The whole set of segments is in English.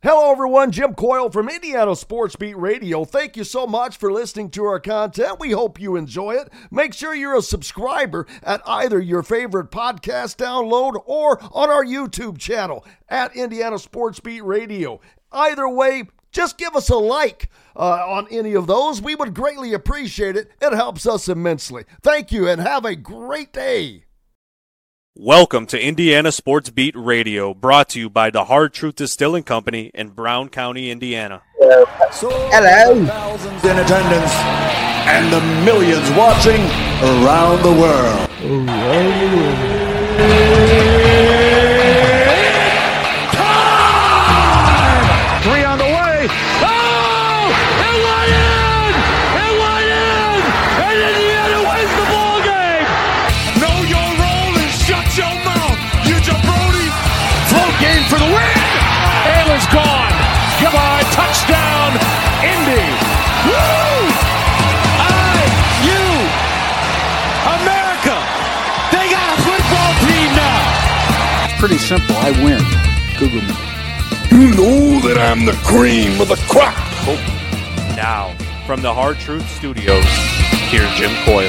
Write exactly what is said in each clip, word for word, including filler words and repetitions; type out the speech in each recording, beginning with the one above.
Hello, everyone. Jim Coyle from Indiana Sports Beat Radio. Thank you so much for listening to our content. We hope you enjoy it. Make sure you're a subscriber at either your favorite podcast download or on our YouTube channel at Indiana Sports Beat Radio. Either way, just give us a like uh, on any of those. We would greatly appreciate it. It helps us immensely. Thank you, and have a great day. Welcome to Indiana Sports Beat Radio, brought to you by the Hard Truth Distilling Company in Brown County, Indiana. So hello. Thousands in attendance and the millions watching around the world. Time! Three on the way. Oh! It went in! It went in! And Indiana wins the ball game! Know your role and shut your mouth, you jabroni! Float game for the win! Ayla's gone! Goodbye, touchdown, Indy! Woo! I, you, America! They got a football team now! It's pretty simple. I win. Google me. You know that I'm the cream of the crop. Now, from the Hard Truth Studios, here's Jim Coyle.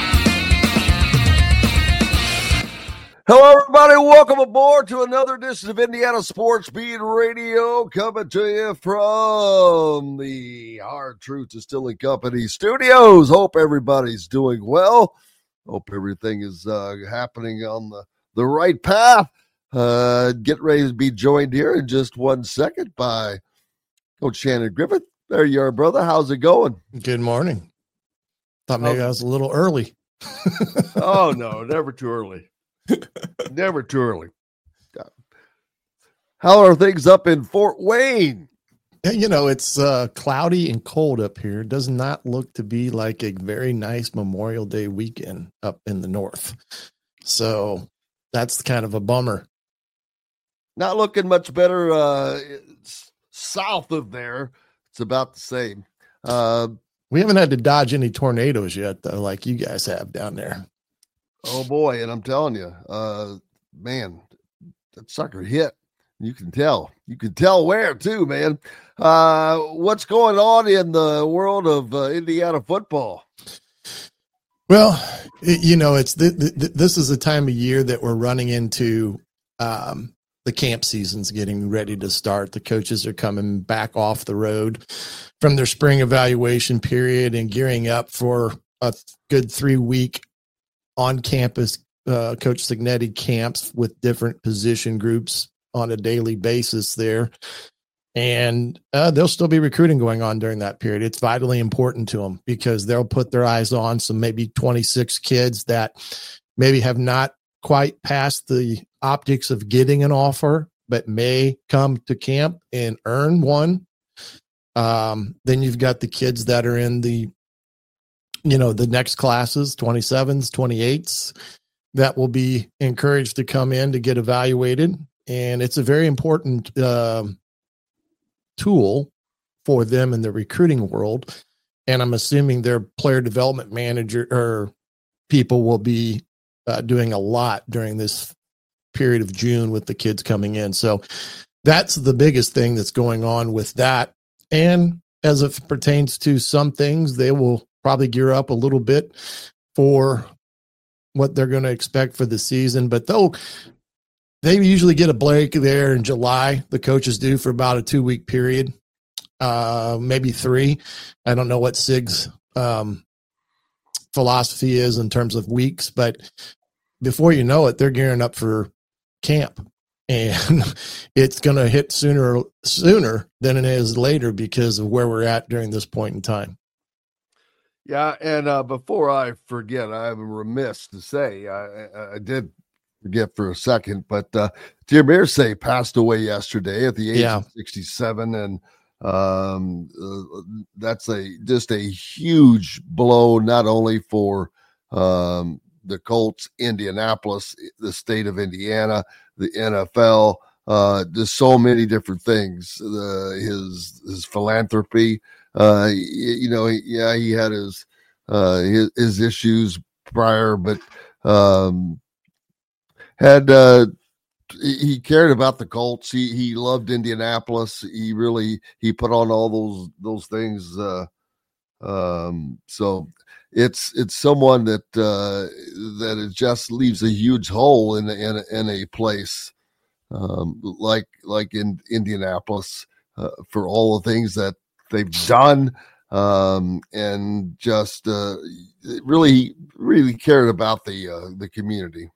Hello, everybody. Welcome aboard to another edition of Indiana Sports Beat Radio, coming to you from the Hard Truth Distilling Company studios. Hope everybody's doing well. Hope everything is uh, happening on the, the right path. Uh, get ready to be joined here in just one second by Coach Shannon Griffith. There you are, brother. How's it going? Good morning. Thought maybe I was a little early. Oh, no, never too early. Never too early. How are things up in Fort Wayne? Yeah, you know, it's uh, cloudy and cold up here. It does not look to be like a very nice Memorial Day weekend up in the north. So that's kind of a bummer. Not looking much better uh, south of there. It's about the same. Uh, we haven't had to dodge any tornadoes yet, though, like you guys have down there. Oh, boy. And I'm telling you, uh, man, that sucker hit. You can tell. You can tell where, too, man. Uh, what's going on in the world of uh, Indiana football? Well, you know, it's the, the, this is a time of year that we're running into um, the camp season's getting ready to start. The coaches are coming back off the road from their spring evaluation period and gearing up for a good three-week on-campus uh, Coach Cignetti camps with different position groups on a daily basis there. And uh, there'll still be recruiting going on during that period. It's vitally important to them because they'll put their eyes on some maybe twenty-six kids that maybe have not quite passed the optics of getting an offer, but may come to camp and earn one. Um, then you've got the kids that are in the, you know, the next classes, twenty-sevens, twenty-eights, that will be encouraged to come in to get evaluated. And it's a very important um, tool for them in the recruiting world. And I'm assuming their player development manager or people will be uh, doing a lot during this period of June with the kids coming in. So that's the biggest thing that's going on with that. And as it pertains to some things, they will probably gear up a little bit for what they're going to expect for the season, but they'll, they usually get a break there in July. The coaches do for about a two week period, uh, maybe three. I don't know what Sig's um, philosophy is in terms of weeks, but before you know it, they're gearing up for camp, and it's going to hit sooner, sooner than it is later because of where we're at during this point in time. Yeah, and uh, before I forget, I'm remiss to say, I, I, I did forget for a second, but uh, Jim Irsay passed away yesterday at the age yeah. of sixty-seven, and um, uh, that's a just a huge blow, not only for um, the Colts, Indianapolis, the state of Indiana, the N F L, uh, just so many different things. Uh, his his philanthropy. Uh, you, you know, he, yeah, he had his, uh, his, his issues prior, but, um, had, uh, he cared about the Colts. He he loved Indianapolis. He really he put on all those those things. Uh, um, so it's it's someone that uh, that it just leaves a huge hole in in in a place um, like like in Indianapolis uh, for all the things that they've done, um, and just uh, really really cared about the uh, the community.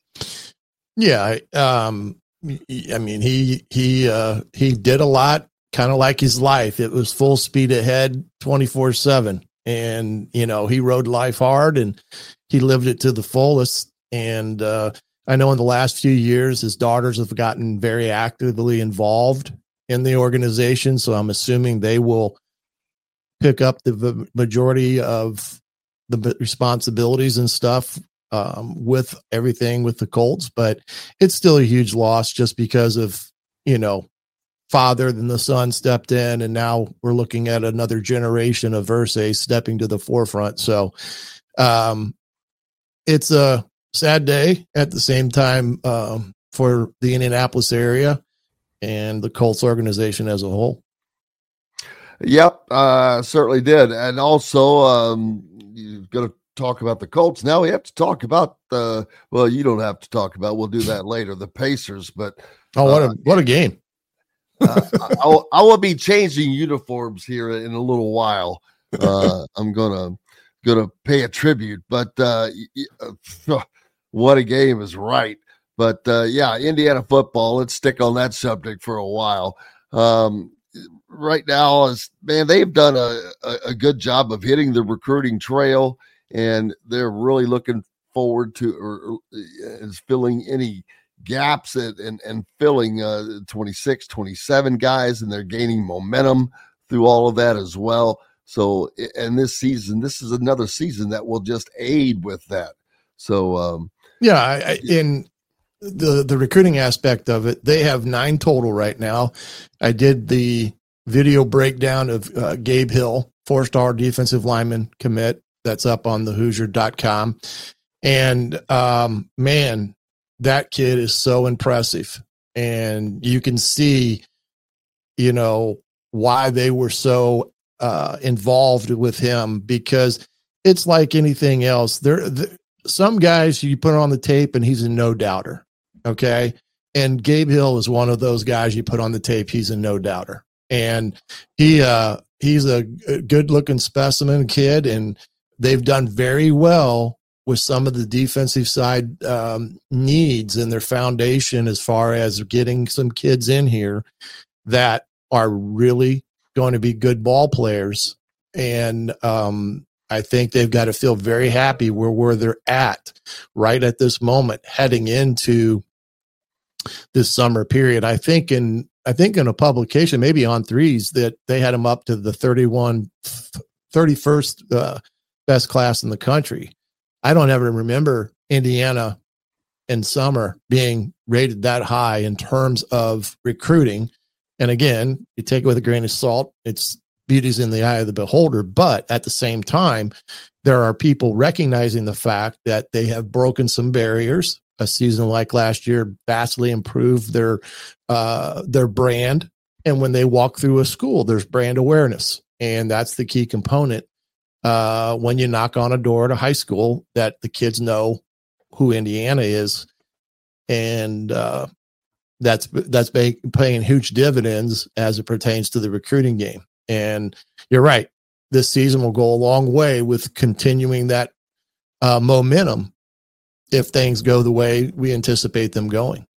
Yeah, um, I mean, he he uh, he did a lot, kind of like his life. It was full speed ahead, twenty-four seven, and you know he rode life hard and he lived it to the fullest. And uh, I know in the last few years, his daughters have gotten very actively involved in the organization, so I'm assuming they will pick up the majority of the responsibilities and stuff. Um, with everything with the Colts, but it's still a huge loss just because of, you know, father, then the son stepped in, and now we're looking at another generation of Irsay stepping to the forefront. So um, it's a sad day at the same time um, for the Indianapolis area and the Colts organization as a whole. Yep, uh, certainly did. And also, um, you're going to talk about the Colts. Now we have to talk about the, uh, well, you don't have to talk about, we'll do that later, the Pacers, but oh, what a, uh, what a game. uh, I, I will be changing uniforms here in a little while. Uh, I'm going to, going to pay a tribute, but uh, what a game is right. But uh, yeah, Indiana football, let's stick on that subject for a while. Um, right now is, man, they've done a, a, a good job of hitting the recruiting trail, and they're really looking forward to or is filling any gaps and, and, and filling uh, twenty-six, twenty-seven guys, and they're gaining momentum through all of that as well. So, and this season, this is another season that will just aid with that. So, um, yeah, I, I, in the, the recruiting aspect of it, they have nine total right now. I did the video breakdown of uh, Gabe Hill, four-star defensive lineman commit. That's up on the Hoosier dot com. And, um, man, that kid is so impressive. And you can see, you know, why they were so uh, involved with him, because it's like anything else. There, the, some guys you put on the tape and he's a no doubter. Okay. And Gabe Hill is one of those guys you put on the tape. He's a no doubter. And he, uh, he's a good looking specimen kid, and they've done very well with some of the defensive side um, needs in their foundation as far as getting some kids in here that are really going to be good ball players. And um, I think they've got to feel very happy where, where they're at right at this moment, heading into this summer period. I think in, I think in a publication, maybe on threes, that they had them up to the thirty-one, thirty-first uh, best class in the country. I don't ever remember Indiana in summer being rated that high in terms of recruiting. And again, you take it with a grain of salt. It's beauty's in the eye of the beholder. But at the same time, there are people recognizing the fact that they have broken some barriers. A season like last year vastly improved their uh, their brand. And when they walk through a school, there's brand awareness. And that's the key component. Uh, when you knock on a door at a high school, that the kids know who Indiana is. And uh, that's, that's pay, paying huge dividends as it pertains to the recruiting game. And you're right. This season will go a long way with continuing that uh, momentum if things go the way we anticipate them going.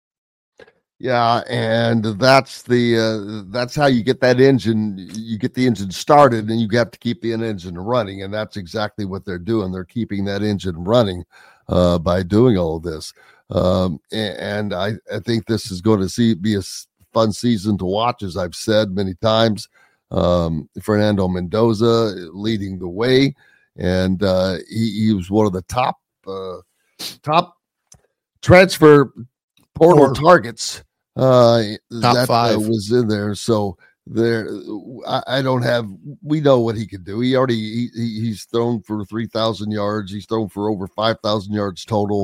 Yeah, and that's the uh, that's how you get that engine. You get the engine started, and you have to keep the engine running, and that's exactly what they're doing. They're keeping that engine running uh, by doing all of this. Um, and, and I, I think this is going to see be a fun season to watch, as I've said many times. Um, Fernando Mendoza leading the way, and uh, he, he was one of the top uh, top transfer portal or, targets. Uh, top that five uh, was in there. So there, I, I don't have. We know what he can do. He already he, he's thrown for three thousand yards. He's thrown for over five thousand yards total.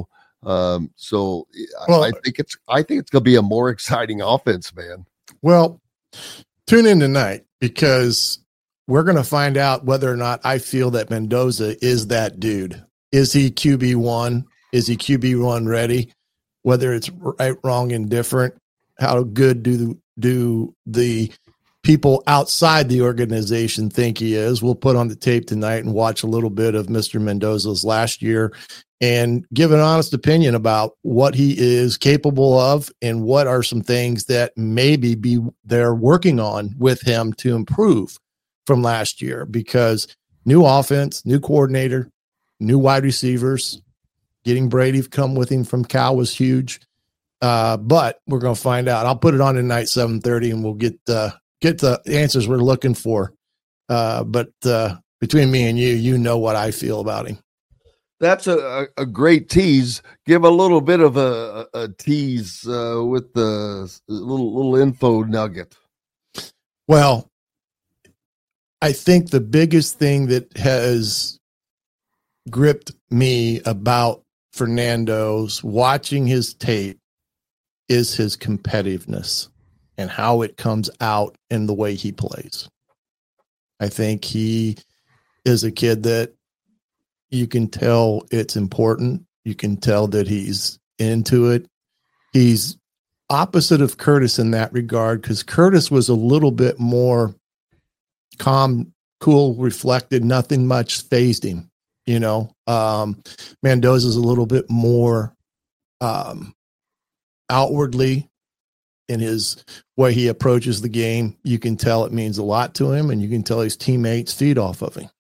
Um, so well, I, I think it's I think it's going to be a more exciting offense, man. Well, tune in tonight because we're going to find out whether or not I feel that Mendoza is that dude. Is he Q B one? Is he Q B one ready? Whether it's right, wrong, and different. How good do do the people outside the organization think he is? We'll put on the tape tonight and watch a little bit of Mister Mendoza's last year and give an honest opinion about what he is capable of and what are some things that maybe be they're working on with him to improve from last year, because new offense, new coordinator, new wide receivers, getting Brady come with him from Cal was huge. Uh, but we're going to find out. I'll put it on tonight, seven thirty, and we'll get uh, get the answers we're looking for. Uh, but uh, between me and you, you know what I feel about him. That's a, a great tease. Give a little bit of a, a tease uh, with the little little info nugget. Well, I think the biggest thing that has gripped me about Fernando's watching his tape is his competitiveness and how it comes out in the way he plays. I think he is a kid that you can tell it's important. You can tell that he's into it. He's opposite of Curtis in that regard, because Curtis was a little bit more calm, cool, reflected, nothing much fazed him. You know, um, Mendoza's a little bit more um, outwardly in his way he approaches the game. You can tell it means a lot to him, and you can tell his teammates feed off of him.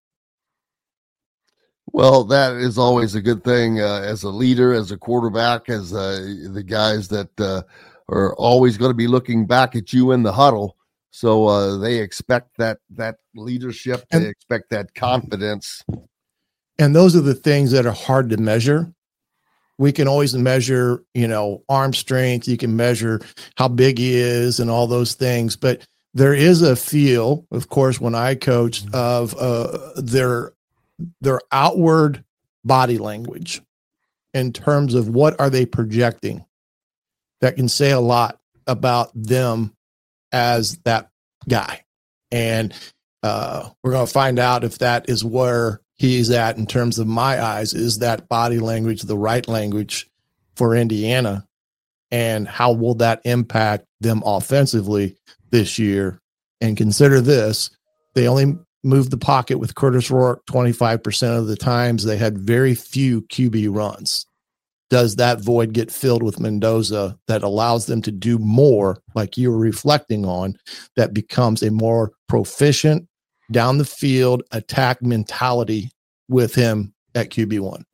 Well, that is always a good thing uh, as a leader, as a quarterback, as uh, the guys that uh, are always going to be looking back at you in the huddle. So uh, they expect that that leadership, they and, expect that confidence. And those are the things that are hard to measure. We can always measure, you know, arm strength. You can measure how big he is and all those things. But there is a feel, of course, when I coached, of uh, their their outward body language in terms of what are they projecting that can say a lot about them as that guy. And uh, we're going to find out if that is where he's at in terms of my eyes. Is that body language the right language for Indiana? And how will that impact them offensively this year? And consider this, they only moved the pocket with Curtis Rourke twenty-five percent of the times. They had very few Q B runs. Does that void get filled with Mendoza that allows them to do more, like you were reflecting on, that becomes a more proficient down the field attack mentality with him at Q B one?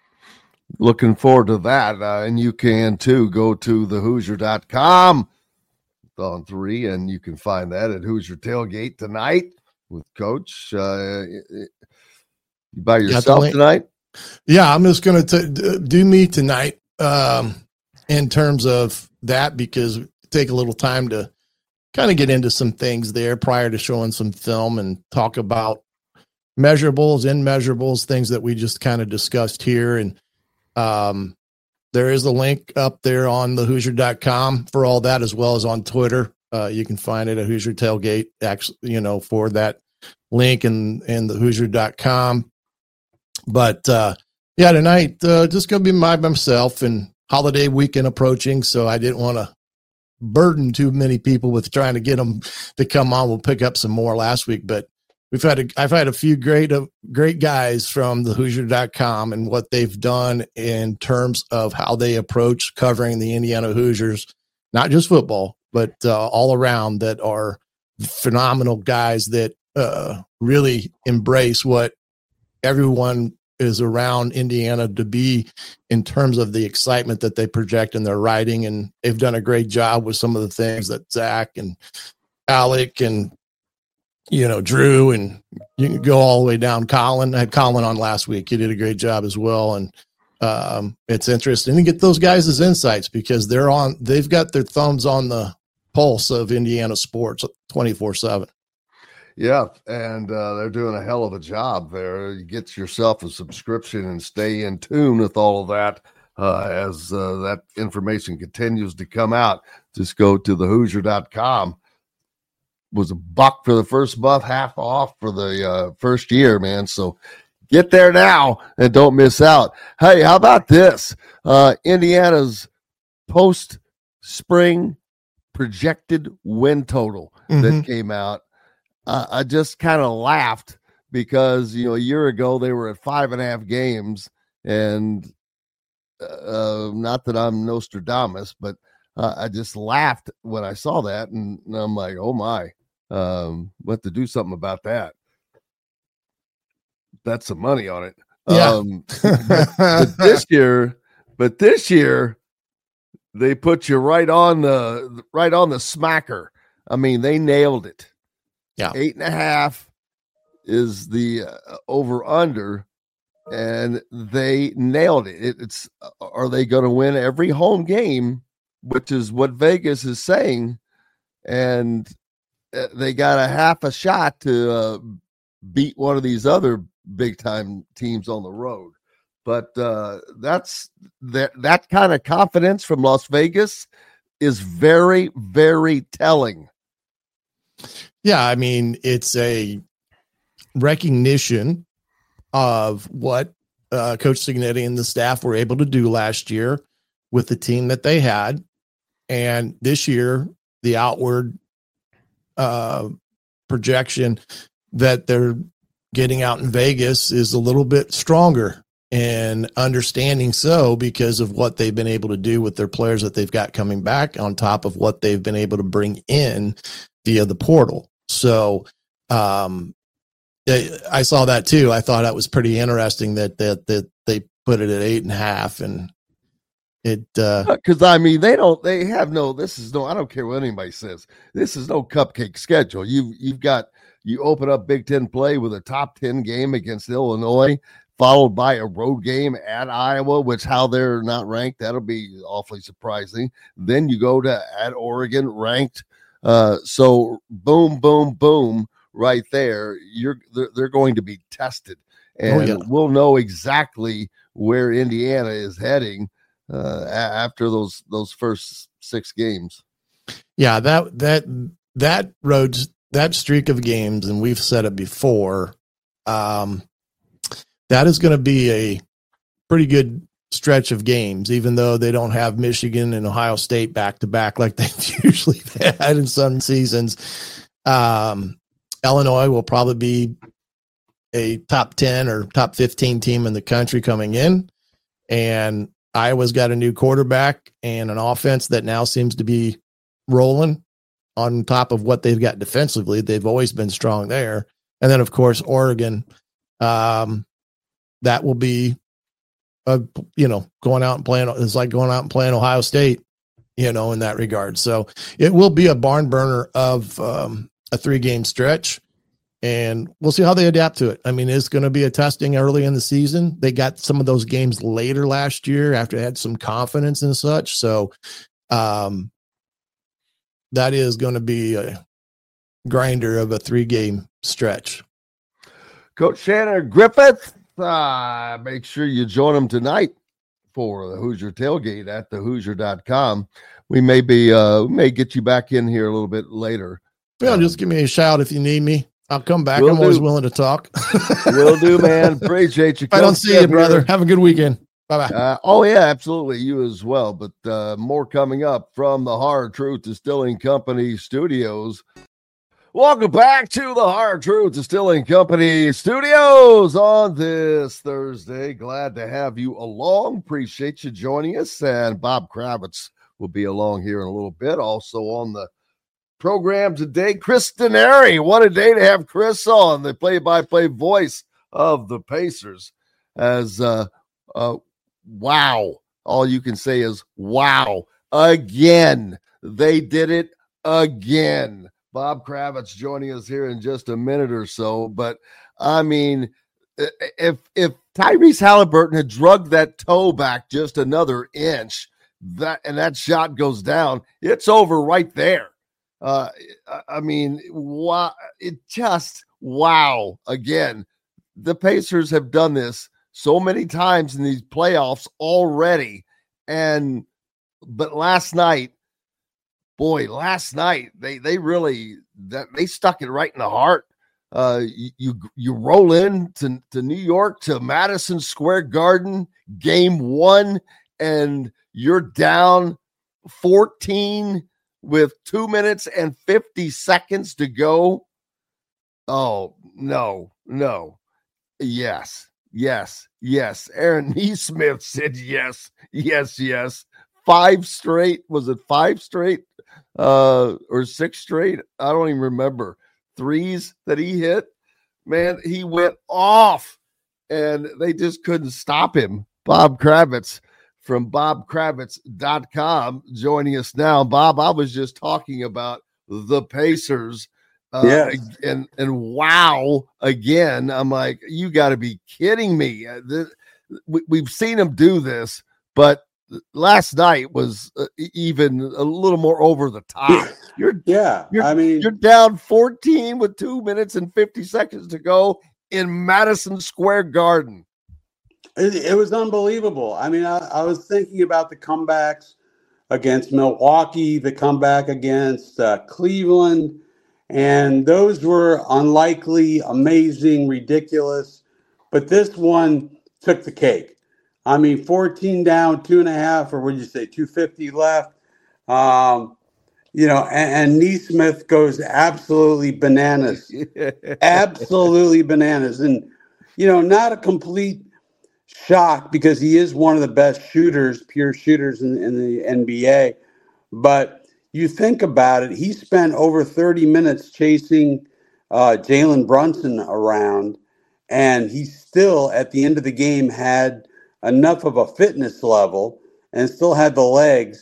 Looking forward to that. Uh, and you can too go to the Hoosier dot com on three, and you can find that at Hoosier Tailgate tonight with Coach. Uh, you by yourself yeah, tonight? Yeah, I'm just going to do me tonight um, in terms of that, because take a little time to kind of get into some things there prior to showing some film and talk about measurables, immeasurables, things that we just kind of discussed here. And um, there is a link up there on the Hoosier dot com for all that, as well as on Twitter. Uh, you can find it at Hoosier Tailgate, actually, you know, for that link and, and the Hoosier dot com. But uh, yeah, tonight, uh, just going to be by myself, and holiday weekend approaching. So I didn't want to burden too many people with trying to get them to come on. We'll pick up some more last week, but we've had, a, I've had a few great, uh, great guys from the Hoosier dot com and what they've done in terms of how they approach covering the Indiana Hoosiers, not just football, but uh, all around, that are phenomenal guys that uh, really embrace what everyone is around Indiana to be in terms of the excitement that they project in their writing. And they've done a great job with some of the things that Zach and Alec and, you know, Drew, and you can go all the way down. Colin, I had Colin on last week. He did a great job as well. And um, it's interesting to get those guys' insights, because they're on, they've got their thumbs on the pulse of Indiana sports twenty-four seven. Yeah, and uh, they're doing a hell of a job there. You get yourself a subscription and stay in tune with all of that. uh, as uh, that information continues to come out. Just go to the Hoosier dot com. Was a buck for the first month, half off for the uh, first year, man. So get there now and don't miss out. Hey, how about this? Uh, Indiana's post-spring projected win total mm-hmm. that came out. Uh, I just kind of laughed because, you know, a year ago they were at five and a half games. And uh, not that I'm Nostradamus, but uh, I just laughed when I saw that. And, and I'm like, oh, my. Um, what to do something about that. That's some money on it. Yeah. Um, but, but this year, but this year they put you right on the right on the smacker. I mean, they nailed it. Yeah, eight and a half is the uh, over under, and they nailed it. it it's are they going to win every home game, which is what Vegas is saying, and they got a half a shot to uh, beat one of these other big time teams on the road. But uh, that's that, that kind of confidence from Las Vegas is very, very telling. Yeah. I mean, it's a recognition of what uh, Coach Cignetti and the staff were able to do last year with the team that they had. And this year, the outward Uh, projection that they're getting out in Vegas is a little bit stronger, and understanding so because of what they've been able to do with their players that they've got coming back on top of what they've been able to bring in via the portal. So um, I saw that too. I thought that was pretty interesting that, that, that they put it at eight and a half, and It because uh, I mean they don't they have no this is no I don't care what anybody says, this is no cupcake schedule. You've you've got you open up Big Ten play with a top ten game against Illinois, followed by a road game at Iowa, which how they're not ranked, that'll be awfully surprising. Then you go to at Oregon ranked. Uh, so boom, boom, boom, right there. You're they're, they're going to be tested, and oh, yeah. we'll know exactly where Indiana is heading Uh, after those those first six games. Yeah, that that that road that streak of games, and we've said it before, um, that is going to be a pretty good stretch of games, even though they don't have Michigan and Ohio State back to back like they've usually had in some seasons. Um, Illinois will probably be a top ten or top fifteen team in the country coming in, and Iowa's got a new quarterback and an offense that now seems to be rolling on top of what they've got defensively. They've always been strong there. And then, of course, Oregon, um, that will be, a, you know, going out and playing. It's like going out and playing Ohio State, you know, in that regard. So it will be a barn burner of um, a three game stretch. And we'll see how they adapt to it. I mean, it's going to be a testing early in the season. They got some of those games later last year after they had some confidence and such. So um, that is going to be a grinder of a three-game stretch. Coach Shannon Griffith, uh, make sure you join them tonight for the Hoosier Tailgate at the Hoosier dot com. We may be, uh, we may get you back in here a little bit later. Well, um, just give me a shout if you need me. I'll come back. We'll I'm do. always willing to talk. Will do, man. Appreciate you. I don't see you, brother. Here. Have a good weekend. Bye-bye. Uh, oh, yeah, absolutely. You as well. But uh, more coming up from the Hard Truth Distilling Company studios. Welcome back to the Hard Truth Distilling Company studios on this Thursday. Glad to have you along. Appreciate you joining us. And Bob Kravitz will be along here in a little bit. Also on the program today, Chris Denari. What a day to have Chris on, the play-by-play voice of the Pacers. As uh, uh, wow, all you can say is wow. Again, they did it again. Bob Kravitz joining us here in just a minute or so. But I mean, if if Tyrese Halliburton had drugged that toe back just another inch, that and that shot goes down, it's over right there. Uh, I mean, wow, it just, wow. Again, the Pacers have done this so many times in these playoffs already, and but last night, boy, last night they they really that they stuck it right in the heart. Uh, you you, you roll in to, to New York to Madison Square Garden, game one, and you're down fourteen with two minutes and fifty seconds to go. Oh, no, no. Yes, yes, yes. Aaron Nesmith said yes, yes, yes. Five straight. Was it five straight uh, or six straight? I don't even remember. Threes that he hit. Man, he went off, and they just couldn't stop him. Bob Kravitz from bob kravitz dot com joining us now. Bob, I was just talking about the Pacers. Uh, yeah. And, and wow, again, I'm like, you got to be kidding me. Uh, the, we, we've seen him do this, but last night was uh, even a little more over the top. You're, yeah, you're, I mean, you're down fourteen with two minutes and fifty seconds to go in Madison Square Garden. It, it was unbelievable. I mean, I, I was thinking about the comebacks against Milwaukee, the comeback against uh, Cleveland, and those were unlikely, amazing, ridiculous. But this one took the cake. I mean, fourteen down, two and a half, or what did you say, two fifty left. Um, you know, and, and Nesmith goes absolutely bananas, absolutely bananas. And, you know, not a complete shock because he is one of the best shooters, pure shooters in, in the N B A. But you think about it, he spent over thirty minutes chasing uh, Jalen Brunson around, and he still, at the end of the game, had enough of a fitness level and still had the legs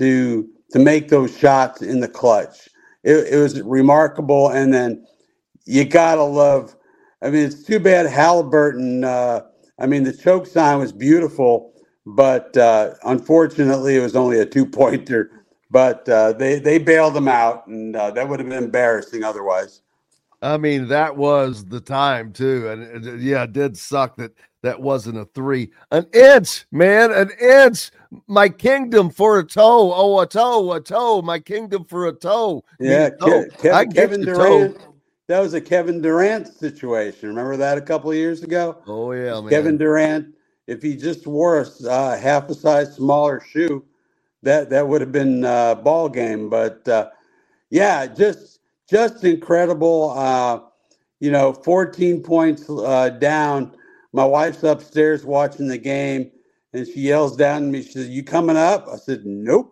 to to make those shots in the clutch. It, it was remarkable. And then you gotta love, I mean, it's too bad Halliburton, uh, I mean, the choke sign was beautiful, but uh, unfortunately it was only a two-pointer. But uh, they, they bailed him out, and uh, that would have been embarrassing otherwise. I mean, that was the time, too. And, and yeah, it did suck that that wasn't a three. An inch, man, an inch. My kingdom for a toe. Oh, a toe, a toe. My kingdom for a toe. Yeah, toe. Ke- I Kevin, Kevin Durant. Toe. That was a Kevin Durant situation. Remember that a couple of years ago? Oh, yeah, man. Kevin Durant, if he just wore a uh, half a size smaller shoe, that, that would have been a uh, ball game. But, uh, yeah, just just incredible. Uh, you know, fourteen points uh, down. My wife's upstairs watching the game, and she yells down at me. She says, "You coming up?" I said, "Nope."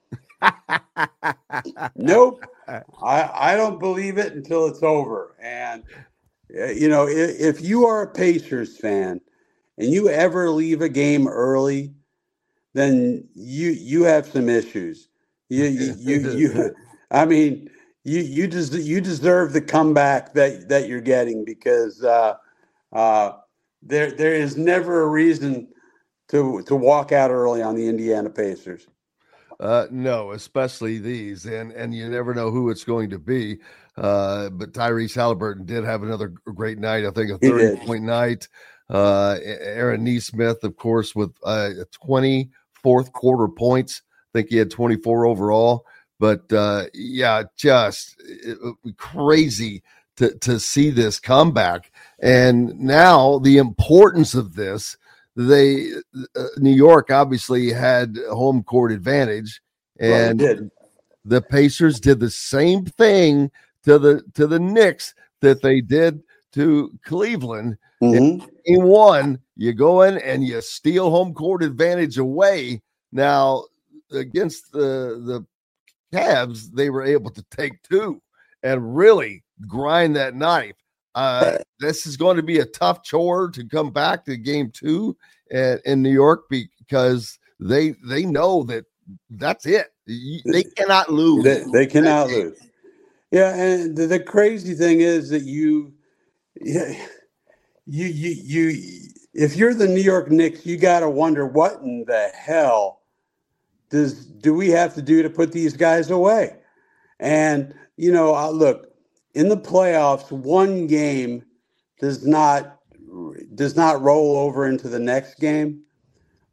Nope. I, I don't believe it until it's over. And, uh, you know, if, if you are a Pacers fan and you ever leave a game early, then you you have some issues. You you you, you I mean, you you des- you deserve the comeback that, that you're getting because uh, uh, there there is never a reason to to walk out early on the Indiana Pacers. Uh, no, especially these, and and you never know who it's going to be. Uh, but Tyrese Halliburton did have another great night. I think a thirty-point night. Uh, Aaron Nesmith, of course, with uh, twenty fourth quarter points. I think he had twenty-four overall. But uh, yeah, just it, it, crazy to to see this comeback. And now the importance of this. They uh, New York obviously had home court advantage, and well, did. the Pacers did the same thing to the to the Knicks that they did to Cleveland. Mm-hmm. In one, you go in and you steal home court advantage away. Now against the the Cavs, they were able to take two and really grind that knife. Uh, this is going to be a tough chore to come back to game two at, in New York because they they know that that's it. They cannot lose. They, they cannot lose. Yeah, and the, the crazy thing is that you, yeah, you you you if you're the New York Knicks, you got to wonder what in the hell does do we have to do to put these guys away? And you know, uh, look. In the playoffs, one game does not does not roll over into the next game,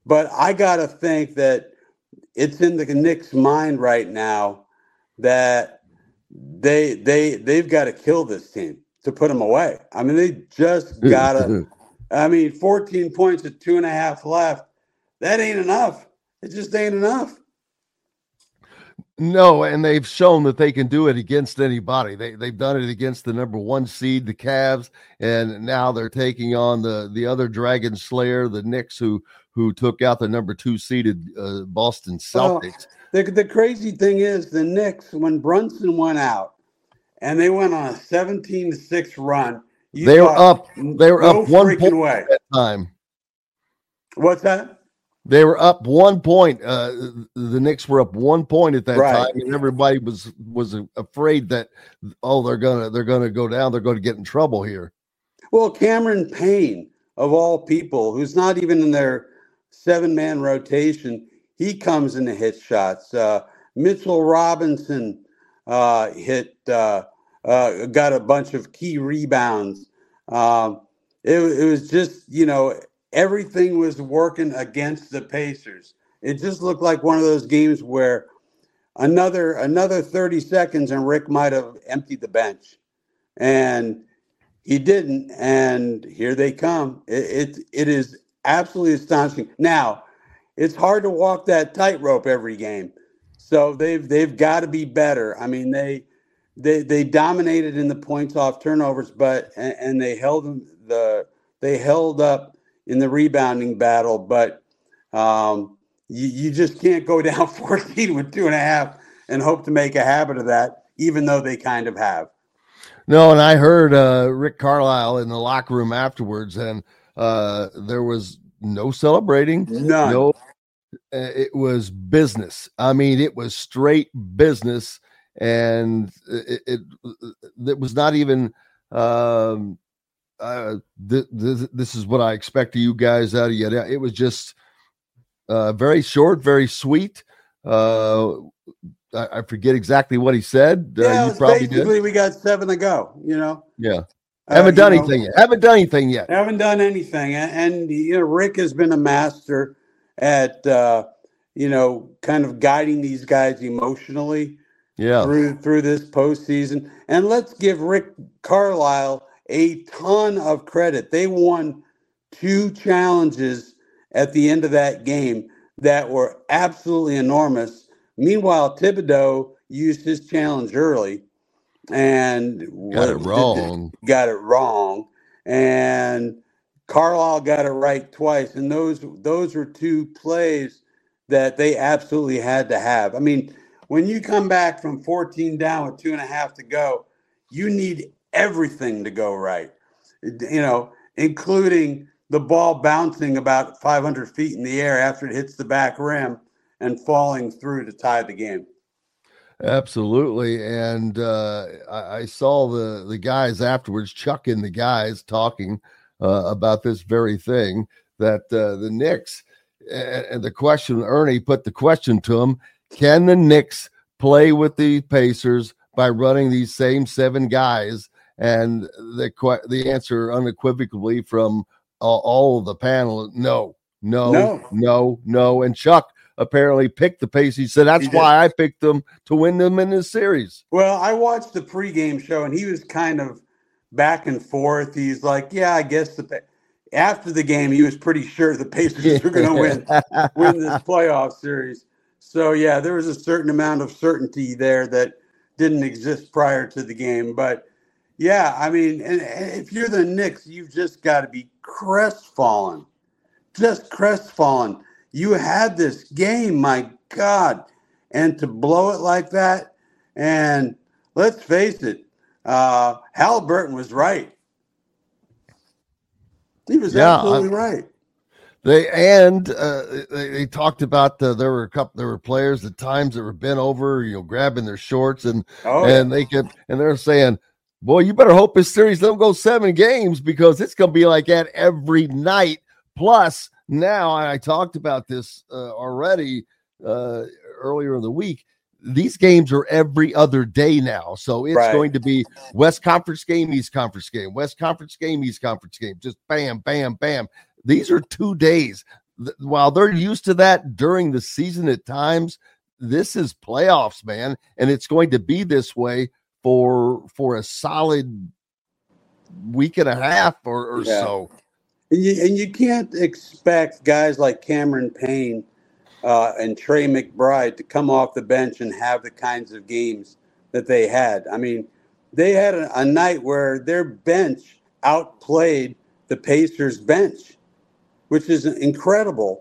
But I got to think that it's in the Knicks' mind right now that they they they've got to kill this team to put them away. I mean, they just gotta. I mean, fourteen points at two and a half left. That ain't enough. It just ain't enough. No, and they've shown that they can do it against anybody. They they've done it against the number one seed, the Cavs, and now they're taking on the the other Dragon Slayer, the Knicks, who who took out the number two seeded uh, Boston Celtics. Well, the the crazy thing is the Knicks, when Brunson went out, and they went on a seventeen to six run. They were up. They were no up one point way. At that time. What's that? They were up one point. Uh, the Knicks were up one point at that right. time, and everybody was was afraid that oh they're gonna they're gonna go down. They're going to get in trouble here. Well, Cameron Payne, of all people, who's not even in their seven man rotation, he comes in to hit shots. Uh, Mitchell Robinson uh, hit uh, uh, got a bunch of key rebounds. Um, it, it was just you know. Everything was working against the Pacers. It just looked like one of those games where another another thirty seconds and Rick might have emptied the bench. And he didn't. And here they come. It, it, it is absolutely astonishing. Now, it's hard to walk that tightrope every game. So they've they've got to be better. I mean, they they they dominated in the points off turnovers, but and, and they held them the they held up in the rebounding battle, but um, you, you just can't go down fourteen with two and a half and hope to make a habit of that, even though they kind of have. No, and I heard uh, Rick Carlisle in the locker room afterwards, and uh, there was no celebrating. None. No, it was business. I mean, it was straight business, and it, it, it was not even um, – Uh, th- th- this is what I expect of you guys out of you. It was just uh, very short, very sweet. Uh, I, I forget exactly what he said. Yeah, uh, you probably basically did. We got seven to go. You know. Yeah. Haven't uh, done anything know, yet. Haven't done anything yet. Haven't done anything, and, and you know, Rick has been a master at uh, you know kind of guiding these guys emotionally. Yeah. Through through this postseason, and let's give Rick Carlisle a ton of credit. They won two challenges at the end of that game that were absolutely enormous. Meanwhile, Thibodeau used his challenge early and got it wrong. Got it wrong. And Carlisle got it right twice. And those those were two plays that they absolutely had to have. I mean, when you come back from fourteen down with two and a half to go, you need everything to go right, you know, including the ball bouncing about five hundred feet in the air after it hits the back rim and falling through to tie the game. Absolutely. And uh, I, I saw the, the guys afterwards, Chuck and the guys talking uh, about this very thing, that uh, the Knicks, and, and the question, Ernie put the question to him, can the Knicks play with the Pacers by running these same seven guys? And the the answer unequivocally from all, all of the panel, no, no, no, no, no. And Chuck apparently picked the Pacers. He said, that's he why I picked them to win them in this series. Well, I watched the pregame show, and he was kind of back and forth. He's like, yeah, I guess the after the game, he was pretty sure the Pacers were going to win, win this playoff series. So, yeah, there was a certain amount of certainty there that didn't exist prior to the game. But yeah, I mean, and, and if you're the Knicks, you've just got to be crestfallen, just crestfallen. You had this game, my God, and to blow it like that. And let's face it, uh, Halliburton was right. He was yeah, absolutely I, right. They and uh, they, they talked about uh, there were a couple there were players at times that were bent over, you know, grabbing their shorts, and oh, and yeah. they kept and they're saying, boy, you better hope this series don't go seven games because it's going to be like that every night. Plus, now I talked about this uh, already uh, earlier in the week. These games are every other day now. So it's right. going to be West Conference game, East Conference game, West Conference game, East Conference game. Just bam, bam, bam. These are two days. th- while they're used to that during the season at times, this is playoffs, man, and it's going to be this way for for a solid week and a half or, or Yeah. so. And you, and you can't expect guys like Cameron Payne uh, and Trey McBride to come off the bench and have the kinds of games that they had. I mean, they had a, a night where their bench outplayed the Pacers bench, which is incredible.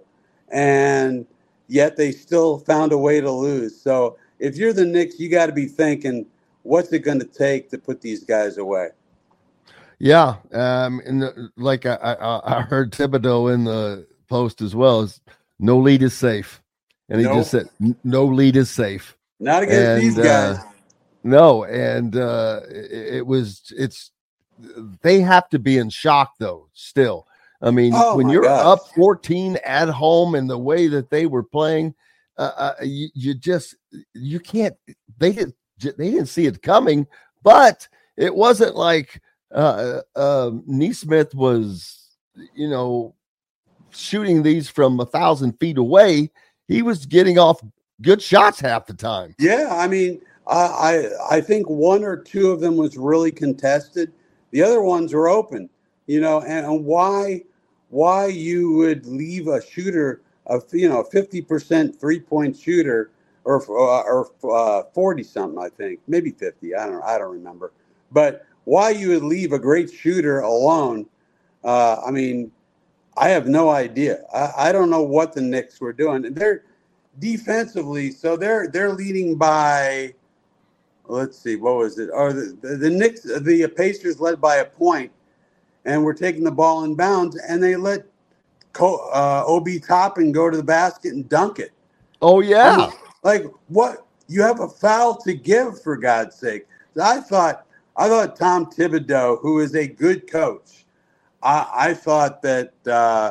And yet they still found a way to lose. So if you're the Knicks, you got to be thinking, what's it going to take to put these guys away? Yeah, um, and the, like I, I, I heard Thibodeau in the post as well, is no lead is safe, and he Nope. just said no lead is safe. Not against And, these guys. Uh, no, and uh, it, it was it's they have to be in shock though. Still, I mean, Oh, when my you're gosh. up fourteen at home and the way that they were playing, uh, uh, you, you just you can't. They didn't they didn't see it coming, but it wasn't like. Uh, uh, Neesmith was, you know, shooting these from a thousand feet away. He was getting off good shots half the time. Yeah, I mean, I, I I think one or two of them was really contested. The other ones were open, you know, and, and why why you would leave a shooter of you know fifty percent three point shooter or or uh, forty something, I think maybe fifty. I don't I don't remember, but. Why you would leave a great shooter alone, uh, I mean, I have no idea. I, I don't know what the Knicks were doing. And they're defensively, so they're they're leading by, let's see, what was it? Or the, the, the Knicks, the Pacers led by a point, and we're taking the ball in bounds, and they let Co- uh, Obi Toppin go to the basket and dunk it. Oh, yeah. I mean, like, what? You have a foul to give, for God's sake. I thought, I thought Tom Thibodeau, who is a good coach, I, I thought that uh,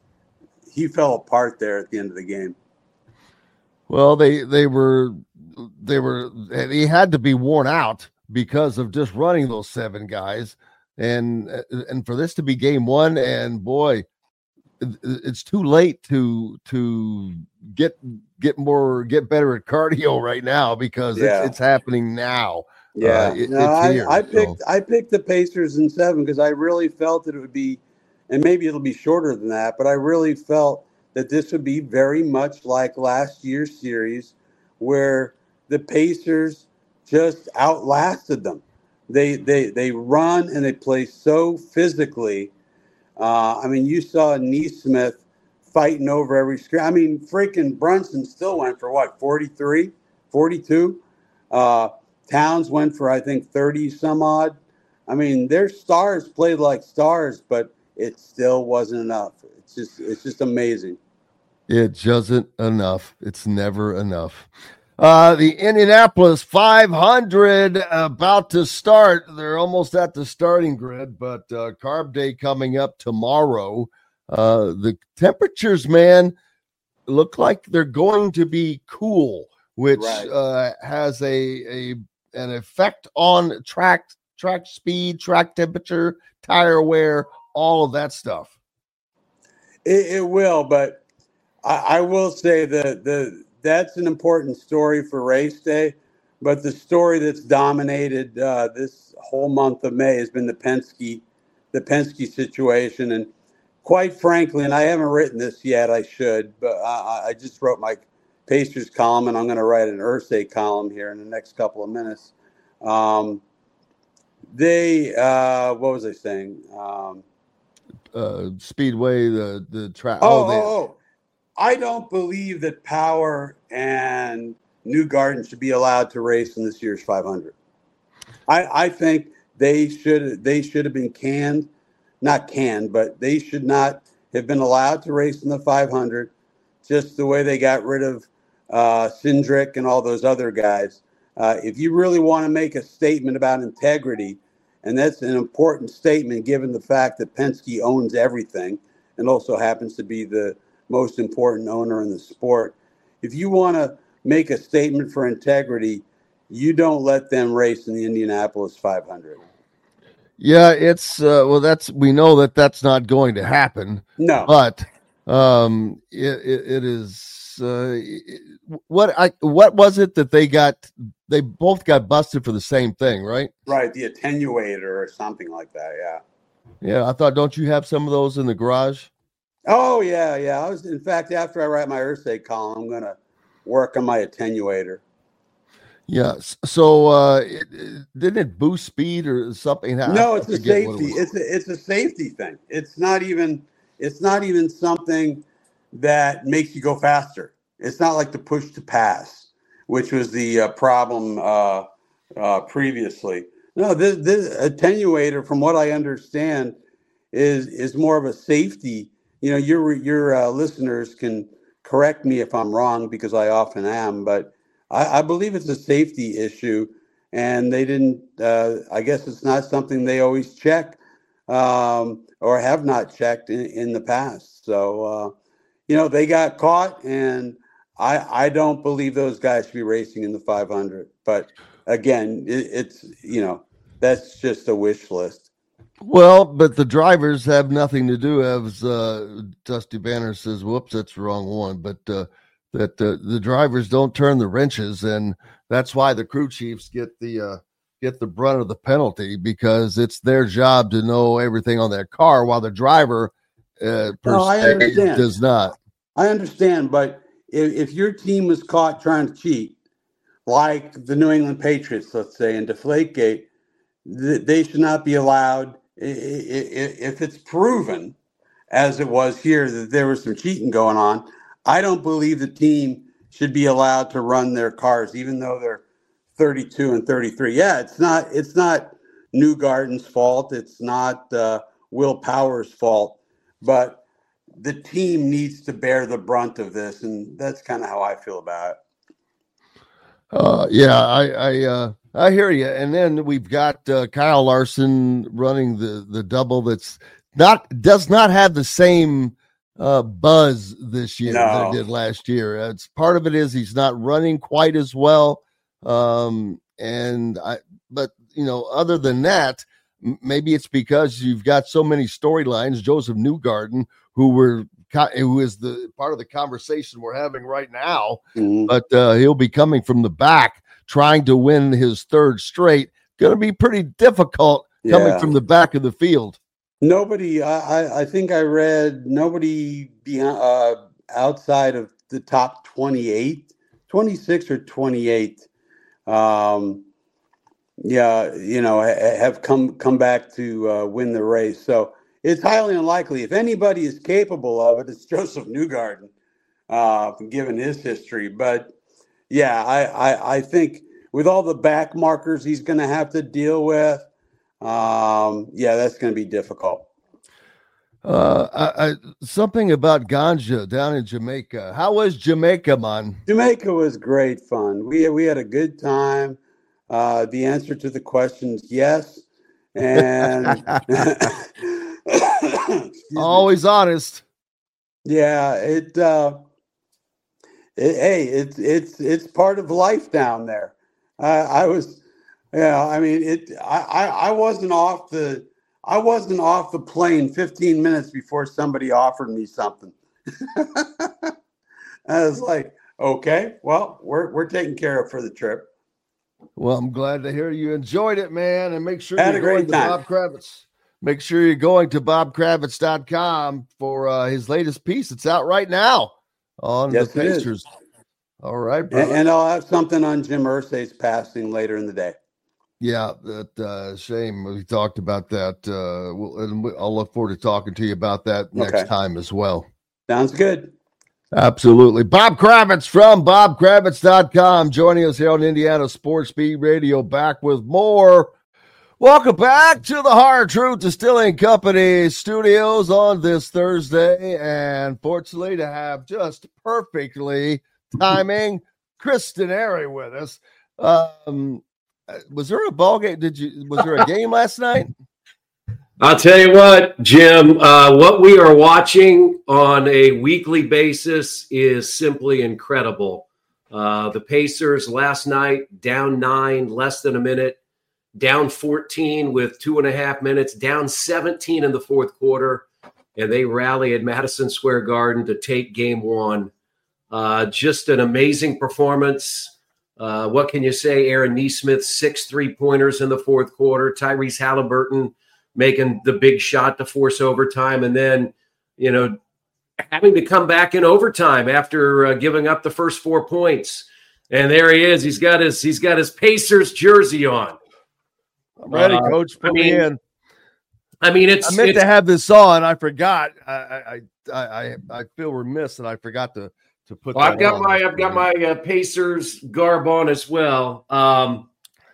he fell apart there at the end of the game. Well, they they were they were he had to be worn out because of just running those seven guys, and and for this to be game one, and boy, it's too late to to get get more get better at cardio right now because Yeah. it's it's happening now. Yeah, Uh, it- no, it's I, here, I so. picked I picked the Pacers in seven because I really felt that it would be, and maybe it'll be shorter than that, but I really felt that this would be very much like last year's series, where the Pacers just outlasted them. They they they run and they play so physically. Uh, I mean, you saw Neesmith fighting over every screen. I mean, freaking Brunson still went for what, forty-three, forty-two? Uh, Towns went for, I think, thirty some odd. I mean, their stars played like stars, but it still wasn't enough. It's just, it's just amazing. It doesn't enough. It's never enough. Uh, the Indianapolis five hundred about to start. They're almost at the starting grid, but uh, Carb Day coming up tomorrow. Uh, the temperatures, man, look like they're going to be cool, which Right. uh, has a a an effect on track track speed, track temperature, tire wear, all of that stuff. It, it will, but I, I will say that the that's an important story for race day. But the story that's dominated uh, this whole month of May has been the Penske, the Penske situation. And quite frankly, and I haven't written this yet, I should, but I, I just wrote my Pacers column, and I'm going to write an Irsay column here in the next couple of minutes. Um, they, uh, what was I saying? Um, Uh, Speedway, the the track. Oh, they, oh, oh, I don't believe that Power and New Garden should be allowed to race in this year's five hundred. I, I think they should they should have been canned, not canned, but they should not have been allowed to race in the five hundred, just the way they got rid of uh, Cindric and all those other guys. Uh, if you really want to make a statement about integrity, and that's an important statement given the fact that Penske owns everything and also happens to be the most important owner in the sport. If you want to make a statement for integrity, you don't let them race in the Indianapolis five hundred. Yeah, it's uh, well. That's we know that that's not going to happen. No. But Um, it, it, it is uh, it, what I what was it that they got? They both got busted for the same thing, right? Right, the attenuator or something like that. Yeah. Yeah, I thought. Don't you have some of those in the garage? Oh yeah, yeah. I was, in fact, after I write my Irsay column, I'm gonna work on my attenuator. Yes. So uh, it, it, didn't it boost speed or something? No, it's a safety. It it's a it's a safety thing. It's not even it's not even something that makes you go faster. It's not like the push to pass, which was the uh, problem uh, uh, previously. No, this, this attenuator, from what I understand, is is more of a safety. You know, your your uh, listeners can correct me if I'm wrong, because I often am, but I, I believe it's a safety issue, and they didn't. Uh, I guess it's not something they always check um, or have not checked in, in the past. So, uh, you know, they got caught, and I I don't believe those guys should be racing in the five hundred. But again, it, it's you know that's just a wish list. Well, but the drivers have nothing to do. As uh, Dusty Banner says, "Whoops, that's the wrong one." But uh, that uh, the drivers don't turn the wrenches, and that's why the crew chiefs get the uh, get the brunt of the penalty, because it's their job to know everything on that car, while the driver uh, per no, I understand. does not. I understand, but if, if your team was caught trying to cheat, like the New England Patriots, let's say, in Deflategate, th- they should not be allowed. If it's proven, as it was here, that there was some cheating going on, I don't believe the team should be allowed to run their cars, even though they're thirty-two and thirty-three. Yeah, it's not it's not Newgarden's fault. It's not uh, Will Power's fault. But the team needs to bear the brunt of this, and that's kind of how I feel about it. Uh, yeah, I I, uh, I hear you. And then we've got uh, Kyle Larson running the the double that's not does not have the same uh, buzz this year no. that it did last year. It's part of it is he's not running quite as well. Um, and I, but you know, other than that, m- maybe it's because you've got so many storylines. Joseph Newgarden, who were who is the part of the conversation we're having right now, mm-hmm. but uh, he'll be coming from the back, trying to win his third straight. Going to be pretty difficult yeah. coming from the back of the field. Nobody, I, I think I read nobody beyond, uh, outside of the top twenty-eight, twenty-six or twenty-eight. Um, yeah, you know, have come come back to uh, win the race. So it's highly unlikely. If anybody is capable of it, it's Joseph Newgarden, uh, given his history. But yeah, I, I, I think with all the back markers he's going to have to deal with, um, yeah, that's going to be difficult. Uh, I, I, something about Ganja down in Jamaica. How was Jamaica, man? Jamaica was great fun. We we had a good time. Uh, the answer to the question is yes, and always honest. Yeah, it, uh, it. Hey, it's it's it's part of life down there. Uh, I was, yeah. I mean, it. I, I I wasn't off the. I wasn't off the plane fifteen minutes before somebody offered me something. I was like, okay, well, we're we're taken care of for the trip. Well, I'm glad to hear you enjoyed it, man. And make sure Had you're a great going time. to Bob Kravitz. Make sure you're going to bob kravitz dot com for uh, his latest piece. It's out right now on yes, the Pacers. All right, and, and I'll have something on Jim Irsay's passing later in the day. Yeah, that uh, shame. We talked about that. Uh, we'll, and I'll look forward to talking to you about that next okay. time as well. Sounds good. Absolutely. Bob Kravitz from bob kravitz dot com joining us here on Indiana Sports Beat Radio, back with more. Welcome back to the Hard Truth Distilling Company studios on this Thursday. And fortunately to have just perfectly timing Kristen Airy with us. Um, was there a ball game? Did you, was there a game last night? I'll tell you what, Jim, uh, what we are watching on a weekly basis is simply incredible. Uh, the Pacers last night down nine, less than a minute, down fourteen with two and a half minutes, down seventeen in the fourth quarter. and they rally at Madison Square Garden to take game one. Uh, just an amazing performance. Uh, what can you say? Aaron Nesmith, six three-pointers in the fourth quarter. Tyrese Halliburton making the big shot to force overtime. And then, you know, having to come back in overtime after uh, giving up the first four points. And there he is. He's got his he's got his Pacers jersey on. I'm ready, uh, Coach. Put I mean, me in. I mean, it's I meant it's, to have this on. I forgot. I I I I, I feel remiss that I forgot to to put. Well, that I've got on. my I've got my uh, Pacers garb on as well. Um,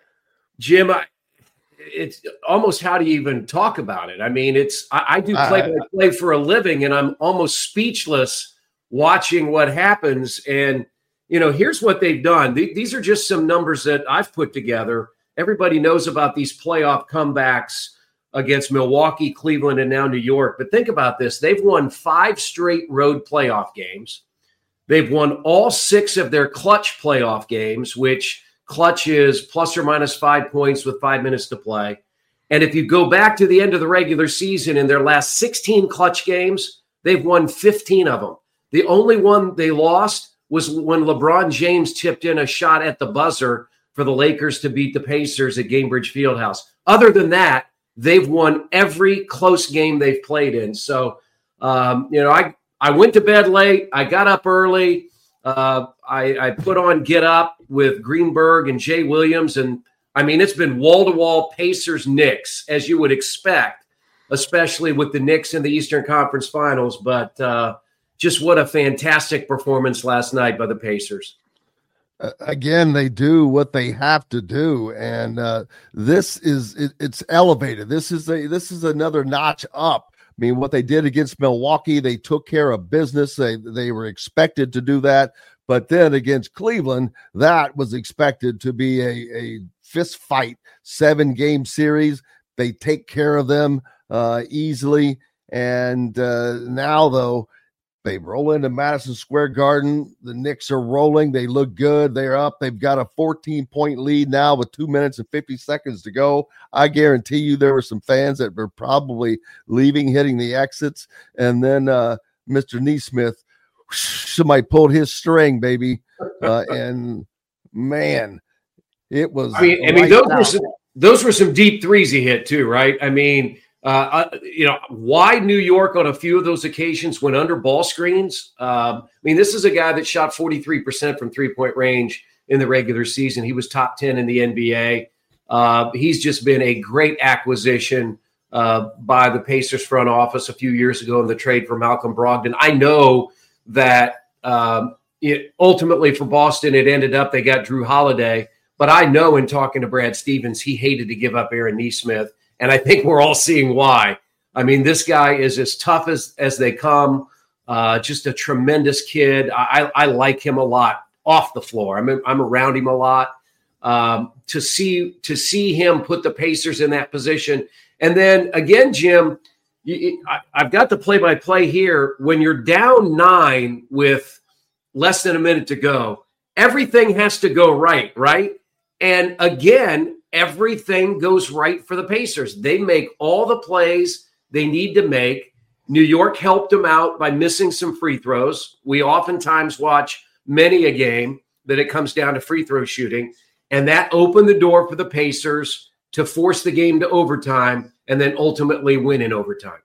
Jim, I, it's almost how do you even talk about it? I mean, it's I, I do play by play for a living, and I'm almost speechless watching what happens. And you know, here's what they've done. Th- these are just some numbers that I've put together. Everybody knows about these playoff comebacks against Milwaukee, Cleveland, and now New York. But think about this. They've won five straight road playoff games. They've won all six of their clutch playoff games, which clutch is plus or minus five points with five minutes to play. And if you go back to the end of the regular season, in their last sixteen clutch games, they've won fifteen of them. The only one they lost was when LeBron James tipped in a shot at the buzzer for the Lakers to beat the Pacers at Gainbridge Fieldhouse. Other than that, they've won every close game they've played in. So, um, you know, I, I went to bed late. I got up early. Uh, I, I put on Get Up with Greenberg and Jay Williams. And, I mean, it's been wall-to-wall Pacers-Knicks, as you would expect, especially with the Knicks in the Eastern Conference Finals. But uh, just what a fantastic performance last night by the Pacers. Uh, again, they do what they have to do, and uh, this is it, it's elevated. This is a this is another notch up. I mean, what they did against Milwaukee, they took care of business. They they were expected to do that, but then against Cleveland, that was expected to be a a fist fight, seven game series. They take care of them uh, easily, and uh, now though. They roll into Madison Square Garden. The Knicks are rolling. They look good. They're up. They've got a fourteen-point lead now with two minutes and fifty seconds to go. I guarantee you there were some fans that were probably leaving, hitting the exits. And then uh, Mister Nesmith, somebody pulled his string, baby. Uh, and, man, it was I mean, I mean those, were some, those were some deep threes he hit too, right? I mean – Uh, you know, why New York on a few of those occasions went under ball screens. Um, I mean, this is a guy that shot forty-three percent from three-point range in the regular season. He was top ten in the N B A. Uh, he's just been a great acquisition uh, by the Pacers front office a few years ago in the trade for Malcolm Brogdon. I know that um, it, ultimately for Boston, it ended up they got Drew Holiday. But I know in talking to Brad Stevens, he hated to give up Aaron Nesmith. And I think we're all seeing why. I mean, this guy is as tough as, as they come, uh, just a tremendous kid. I, I like him a lot off the floor. I'm, I'm around him a lot. Um, to see to see him put the Pacers in that position. And then, again, Jim, you, I, I've got the play-by-play here. When you're down nine with less than a minute to go, everything has to go right, right? And, again, everything goes right for the Pacers. They make all the plays they need to make. New York helped them out by missing some free throws. We oftentimes watch many a game that it comes down to free throw shooting, and that opened the door for the Pacers to force the game to overtime and then ultimately win in overtime.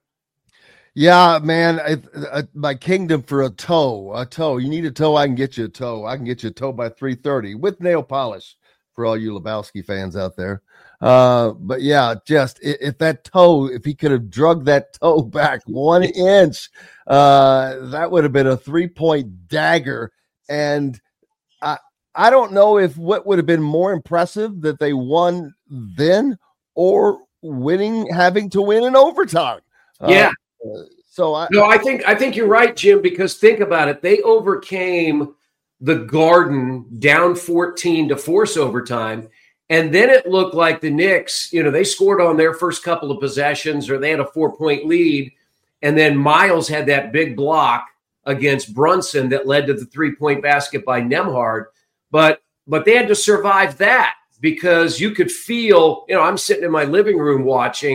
Yeah, man, I, I, my kingdom for a toe, a toe. You need a toe, I can get you a toe. I can get you a toe by three thirty with nail polish. For all you Lebowski fans out there. Uh, but yeah, just if, if that toe, if he could have drugged that toe back one inch, uh, that would have been a three-point dagger. And I, I don't know if what would have been more impressive that they won then or winning, having to win in overtime. Yeah. Uh, so I, no, I think, I think you're right, Jim, because think about it. They overcame the Garden down fourteen to force overtime. And then it looked like the Knicks, you know, they scored on their first couple of possessions or they had a four-point lead. And then Miles had that big block against Brunson that led to the three-point basket by Nembhard. But but they had to survive that because you could feel, you know, I'm sitting in my living room watching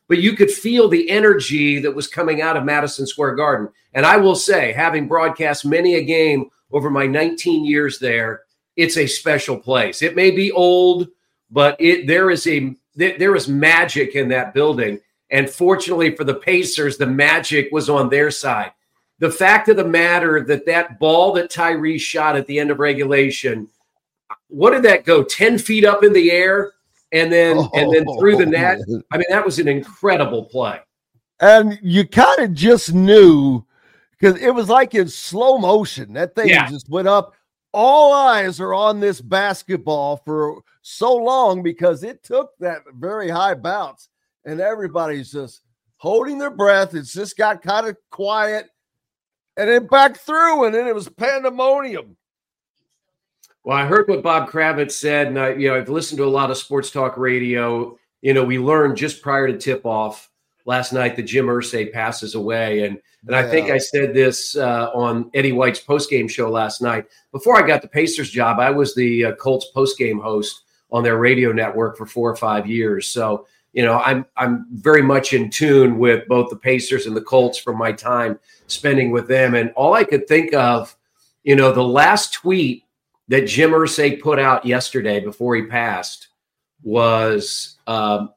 but you could feel the energy that was coming out of Madison Square Garden. And I will say, having broadcast many a game over my nineteen years there, it's a special place. It may be old, but it there is a there is magic in that building. And fortunately for the Pacers, the magic was on their side. The fact of the matter that that ball that Tyrese shot at the end of regulation, what did that go? ten feet up in the air and then oh, and then through the net. I mean, that was an incredible play. And you kind of just knew, because it was like in slow motion. That thing yeah. just went up. All eyes are on this basketball for so long because it took that very high bounce, and everybody's just holding their breath. It's just got kind of quiet, and then back through, and then it was pandemonium. Well, I heard what Bob Kravitz said, and I, you know, I've listened to a lot of sports talk radio. You know, we learned just prior to tip-off last night that Jim Irsay passes away, and and yeah. I think I said this uh, on Eddie White's postgame show last night. Before I got the Pacers job, I was the uh, Colts postgame host on their radio network for four or five years. So, you know, I'm I'm very much in tune with both the Pacers and the Colts from my time spending with them. And all I could think of, you know, the last tweet that Jim Irsay put out yesterday before he passed was um,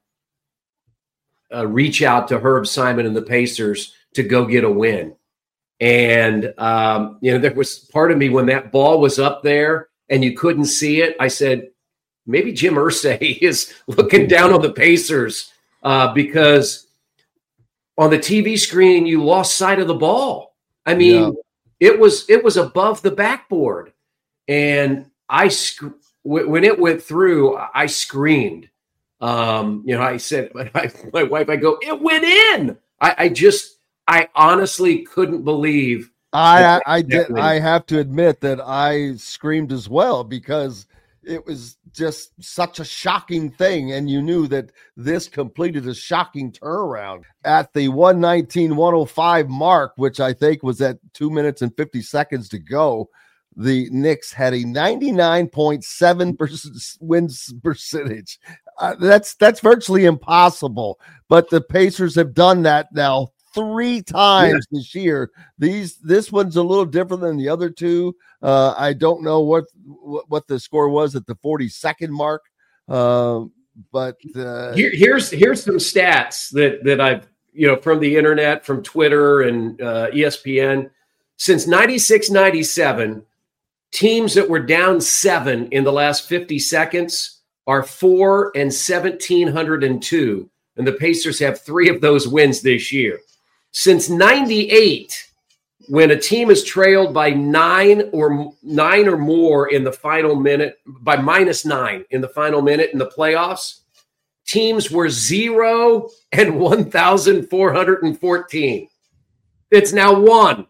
a reach out to Herb Simon and the Pacers to go get a win. And, um, you know, there was part of me when that ball was up there and you couldn't see it. I said, maybe Jim Irsay is looking down on the Pacers uh, because on the T V screen, you lost sight of the ball. I mean, yeah. it was, it was above the backboard. And I, sc- when it went through, I screamed. Um, you know, I said, my, my wife, I go, it went in. I, I just, I honestly couldn't believe. I, I did. I have to admit that I screamed as well because it was just such a shocking thing. And you knew that this completed a shocking turnaround at the one nineteen one oh five mark, which I think was at two minutes and fifty seconds to go. The Knicks had a ninety-nine point seven percent wins percentage. Uh, that's that's virtually impossible. But the Pacers have done that now three times yeah. this year. These this one's a little different than the other two. Uh, I don't know what, what what the score was at the forty-second mark, uh, but uh, Here, here's here's some stats that that I've you know from the internet, from Twitter and uh, E S P N. Since ninety-six ninety-seven, teams that were down seven in the last fifty seconds are four and seventeen hundred and two, and the Pacers have three of those wins this year. Since ninety-eight, when a team is trailed by nine or nine or more in the final minute, by minus nine in the final minute in the playoffs, teams were zero and one thousand four hundred fourteen. It's now one.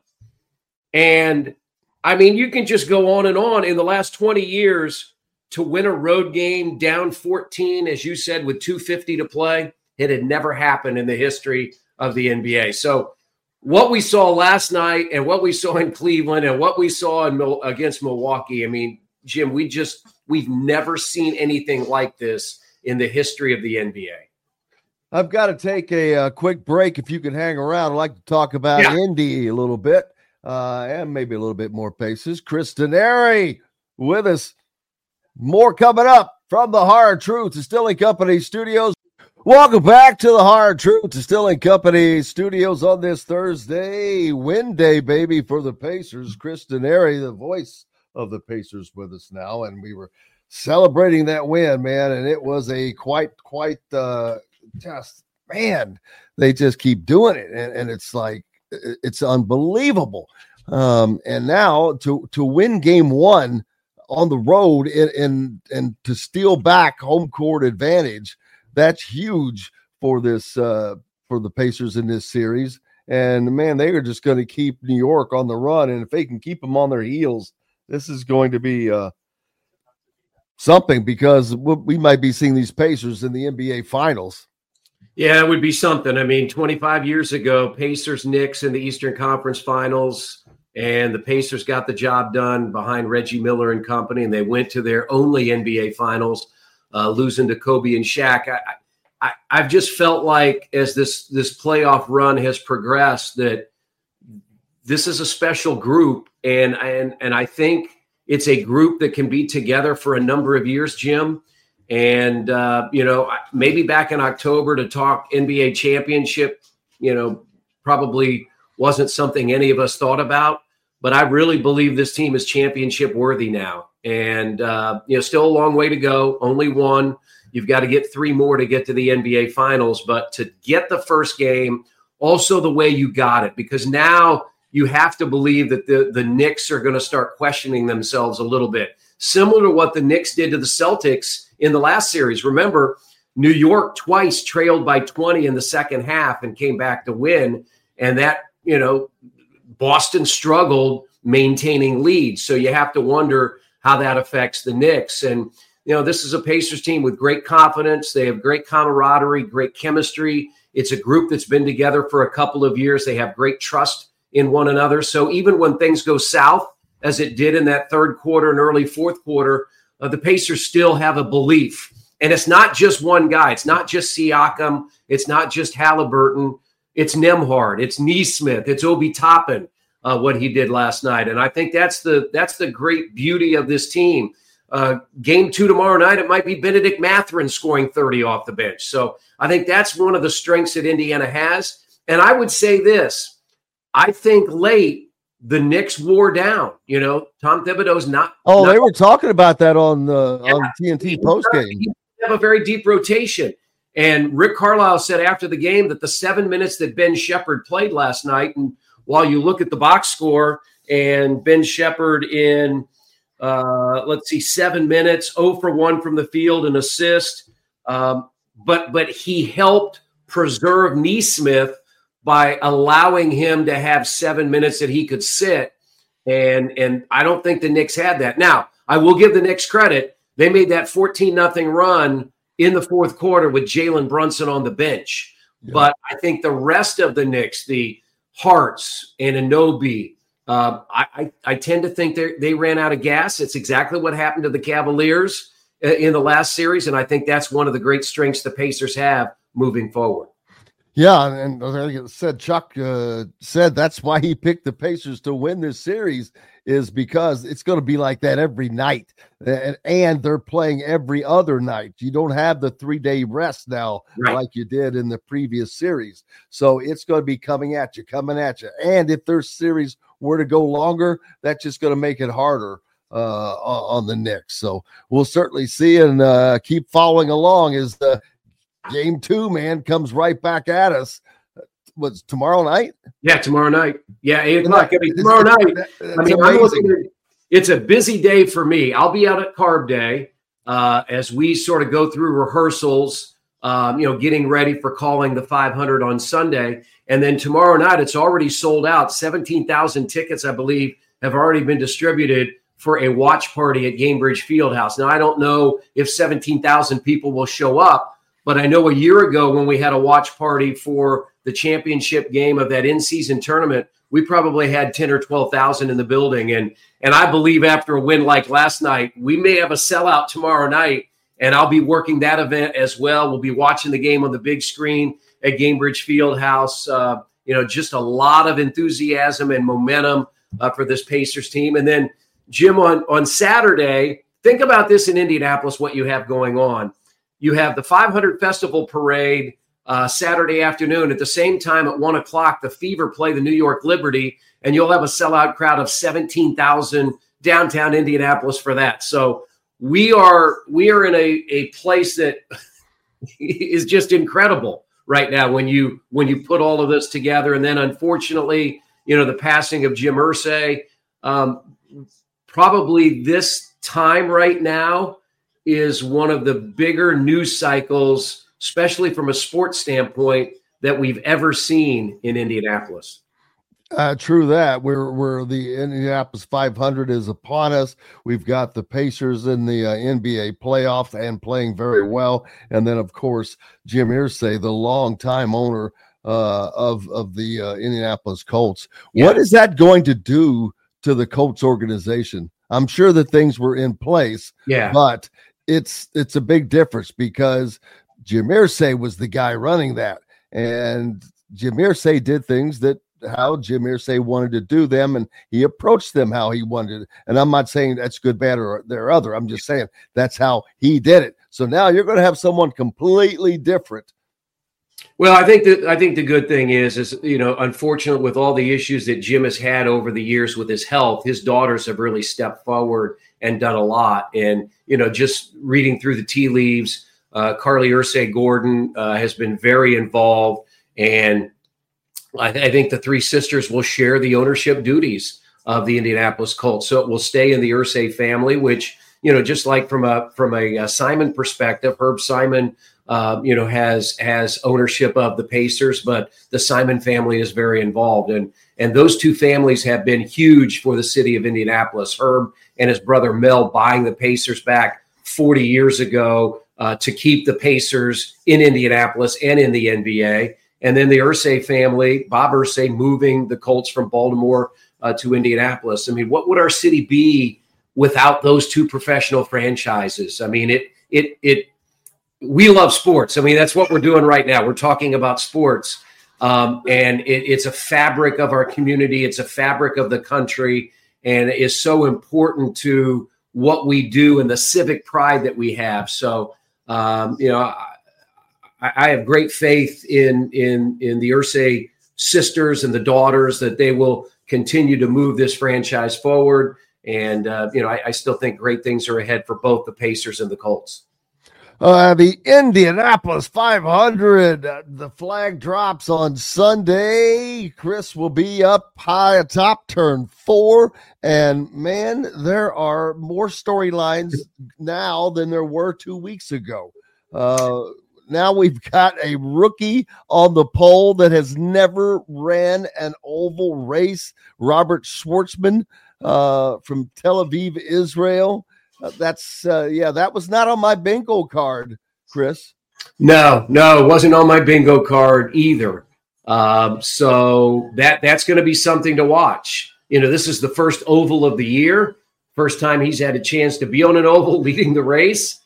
And I mean, you can just go on and on. In the last twenty years, to win a road game down fourteen, as you said, with two fifty to play, it had never happened in the history of the N B A. So what we saw last night and what we saw in Cleveland and what we saw in Mil- against Milwaukee, I mean, Jim, we just, we've never seen anything like this in the history of the N B A. I've got to take a, a quick break. If you can hang around, I'd like to talk about yeah. Indy a little bit. Uh, and maybe a little bit more Pacers. Chris Denari with us. More coming up from the Hard Truth Distilling Company studios. Welcome back to the Hard Truth Distilling Company studios on this Thursday, win day, baby, for the Pacers. Chris Denari, the voice of the Pacers, with us now, and we were celebrating that win, man, and it was a quite, quite, uh, just, man, they just keep doing it, and, and it's like, it's unbelievable. Um, and now to to win game one on the road and, and and to steal back home court advantage, that's huge for this uh, for the Pacers in this series. And man, they are just going to keep New York on the run. And if they can keep them on their heels, this is going to be uh, something, because we might be seeing these Pacers in the N B A Finals. Yeah, it would be something. I mean, twenty-five years ago, Pacers, Knicks in the Eastern Conference Finals, and the Pacers got the job done behind Reggie Miller and company, and they went to their only N B A Finals, uh, losing to Kobe and Shaq. I, I, I've just felt like as this this playoff run has progressed that this is a special group, and and and I think it's a group that can be together for a number of years, Jim. And uh, you know, maybe back in October to talk N B A championship, you know, probably wasn't something any of us thought about. But I really believe this team is championship worthy now. And, uh, you know, still a long way to go. Only one. You've got to get three more to get to the N B A finals. But to get the first game, also the way you got it, because now you have to believe that the, the Knicks are going to start questioning themselves a little bit. Similar to what the Knicks did to the Celtics in the last series. Remember, New York twice trailed by twenty in the second half and came back to win. And that, you know, Boston struggled maintaining leads. So you have to wonder how that affects the Knicks. And, you know, this is a Pacers team with great confidence. They have great camaraderie, great chemistry. It's a group that's been together for a couple of years. They have great trust in one another. So even when things go south, as it did in that third quarter and early fourth quarter, uh, the Pacers still have a belief. And it's not just one guy. It's not just Siakam. It's not just Halliburton. It's Nembhard. It's Nesmith. It's Obi Toppin, uh, what he did last night. And I think that's the that's the great beauty of this team. Uh, game two tomorrow night, it might be Benedict Mathurin scoring thirty off the bench. So I think that's one of the strengths that Indiana has. And I would say this. I think late, the Knicks wore down. You know, Tom Thibodeau's not. Oh, not, they were talking about that on the yeah, on T N T postgame. He have a very deep rotation. And Rick Carlisle said after the game that the seven minutes that Ben Shepherd played last night, and while you look at the box score and Ben Shepherd in, uh, let's see, seven minutes, zero for one from the field, an assist, um, but but he helped preserve Nesmith by allowing him to have seven minutes that he could sit. And, and I don't think the Knicks had that. Now, I will give the Knicks credit. They made that fourteen nothing run in the fourth quarter with Jalen Brunson on the bench. Yeah. But I think the rest of the Knicks, the Harts and Anunoby, uh, I, I, I tend to think they ran out of gas. It's exactly what happened to the Cavaliers in the last series, and I think that's one of the great strengths the Pacers have moving forward. Yeah, and like I said, Chuck uh, said that's why he picked the Pacers to win this series, is because it's going to be like that every night. And, and they're playing every other night. You don't have the three-day rest now right. like you did in the previous series. So it's going to be coming at you, coming at you. And if their series were to go longer, that's just going to make it harder uh, on the Knicks. So we'll certainly see and uh, keep following along as the game two, man, comes right back at us. What's tomorrow night? Yeah, tomorrow night. Yeah, eight o'clock. I mean, tomorrow night. That, I mean, I'm looking at, it's a busy day for me. I'll be out at Carb Day uh, as we sort of go through rehearsals, um, you know, getting ready for calling the five hundred on Sunday. And then tomorrow night, it's already sold out. seventeen thousand tickets, I believe, have already been distributed for a watch party at Gainbridge Fieldhouse. Now, I don't know if seventeen thousand people will show up, but I know a year ago when we had a watch party for the championship game of that in-season tournament, we probably had ten or twelve thousand in the building. And, and I believe after a win like last night, we may have a sellout tomorrow night, and I'll be working that event as well. We'll be watching the game on the big screen at Gainbridge Fieldhouse. Uh, you know, just a lot of enthusiasm and momentum uh, for this Pacers team. And then, Jim, on, on Saturday, think about this in Indianapolis, what you have going on. You have the five hundred Festival Parade uh, Saturday afternoon. At the same time, at one o'clock, the Fever play the New York Liberty, and you'll have a sellout crowd of seventeen thousand downtown Indianapolis for that. So we are we are in a, a place that is just incredible right now when you when you put all of this together. And then, unfortunately, you know, the passing of Jim Irsay, um, probably this time right now is one of the bigger news cycles, especially from a sports standpoint, that we've ever seen in Indianapolis. Uh, true that. We're, we're the Indianapolis five hundred is upon us. We've got the Pacers in the uh, N B A playoffs and playing very well. And then, of course, Jim Irsay, the longtime owner uh, of, of the uh, Indianapolis Colts. Yeah. What is that going to do to the Colts organization? I'm sure that things were in place, yeah, but it's it's a big difference because Jim Irsay was the guy running that. And Jim Irsay did things that how Jim Irsay wanted to do them, and he approached them how he wanted it. And I'm not saying that's good, bad, or there other. I'm just saying that's how he did it. So now you're going to have someone completely different. Well, I think that I think the good thing is, is you know, unfortunately, with all the issues that Jim has had over the years with his health, his daughters have really stepped forward and done a lot. And you know, just reading through the tea leaves, uh, Carly Irsay Gordon uh, has been very involved, and I, th- I think the three sisters will share the ownership duties of the Indianapolis Colts. So it will stay in the Irsay family, which, you know, just like from a from a, a Simon perspective, Herb Simon, uh, you know, has has ownership of the Pacers, but the Simon family is very involved. And, and those two families have been huge for the city of Indianapolis. Herb and his brother Mel buying the Pacers back forty years ago uh, to keep the Pacers in Indianapolis and in the N B A. And then the Irsay family, Bob Irsay, moving the Colts from Baltimore uh, to Indianapolis. I mean, what would our city be without those two professional franchises? I mean, it, it, it, we love sports. I mean, that's what we're doing right now. We're talking about sports. Um, and it, it's a fabric of our community. It's a fabric of the country, and it is so important to what we do and the civic pride that we have. So, um, you know, I, I have great faith in in in the Irsay sisters and the daughters that they will continue to move this franchise forward. And, uh, you know, I, I still think great things are ahead for both the Pacers and the Colts. Uh, the Indianapolis five hundred, uh, the flag drops on Sunday. Chris will be up high atop turn four. And, man, there are more storylines now than there were two weeks ago. Uh Now we've got a rookie on the pole that has never ran an oval race, Robert Schwartzman uh, from Tel Aviv, Israel. Uh, that's, uh, yeah, that was not on my bingo card, Chris. No, no, it wasn't on my bingo card either. Um, so that that's going to be something to watch. You know, this is the first oval of the year, first time he's had a chance to be on an oval leading the race.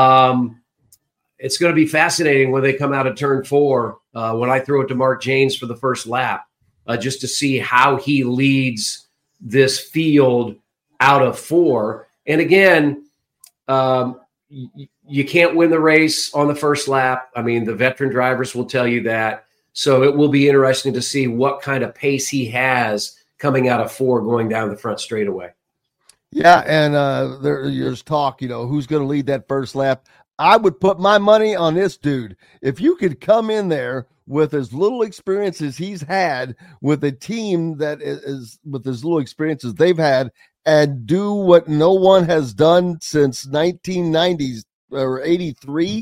Um It's going to be fascinating when they come out of turn four, uh, when I throw it to Mark Janes for the first lap, uh, just to see how he leads this field out of four. And again, um, y- you can't win the race on the first lap. I mean, the veteran drivers will tell you that. So it will be interesting to see what kind of pace he has coming out of four going down the front straightaway. Yeah, and uh, there, there's talk, you know, who's going to lead that first lap. I would put my money on this dude. If you could come in there with as little experience as he's had, with a team that is with as little experience as they've had, and do what no one has done since nineteen nineties or eighty-three,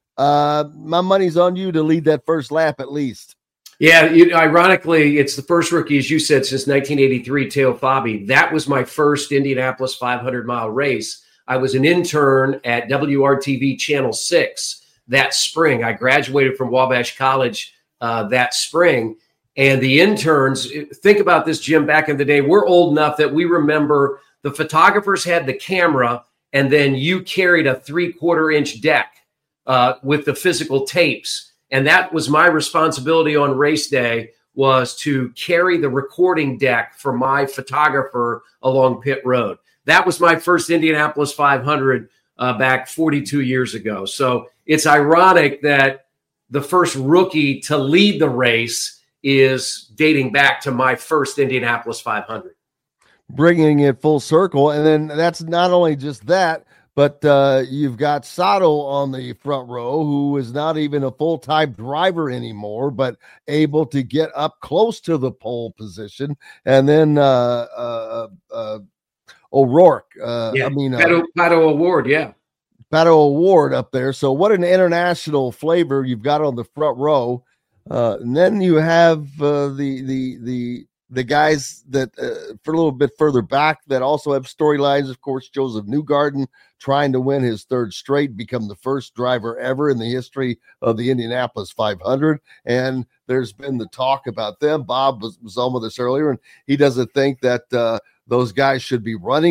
uh, my money's on you to lead that first lap at least. Yeah, you, ironically, it's the first rookie, as you said, since nineteen eighty-three, Teo Fabi. That was my first Indianapolis five hundred mile race. I was an intern at W R T V Channel six that spring. I graduated from Wabash College uh, that spring. And the interns, think about this, Jim, back in the day, we're old enough that we remember the photographers had the camera, and then you carried a three-quarter inch deck uh, with the physical tapes. And that was my responsibility on race day, was to carry the recording deck for my photographer along pit road. That was my first Indianapolis five hundred uh, back forty-two years ago. So it's ironic that the first rookie to lead the race is dating back to my first Indianapolis five hundred. Bringing it full circle. And then that's not only just that, but uh, you've got Sato on the front row, who is not even a full-time driver anymore, but able to get up close to the pole position. And then uh, uh, uh, O'Rourke, uh, yeah, I mean, Pato, uh, Pato Award, yeah. Pato Award up there. So what an international flavor you've got on the front row. Uh, and then you have uh, the the the the guys that uh, for a little bit further back that also have storylines. Of course, Joseph Newgarden trying to win his third straight, become the first driver ever in the history of the Indianapolis five hundred. And there's been the talk about them. Bob was, was on with us earlier, and he doesn't think that uh, those guys should be running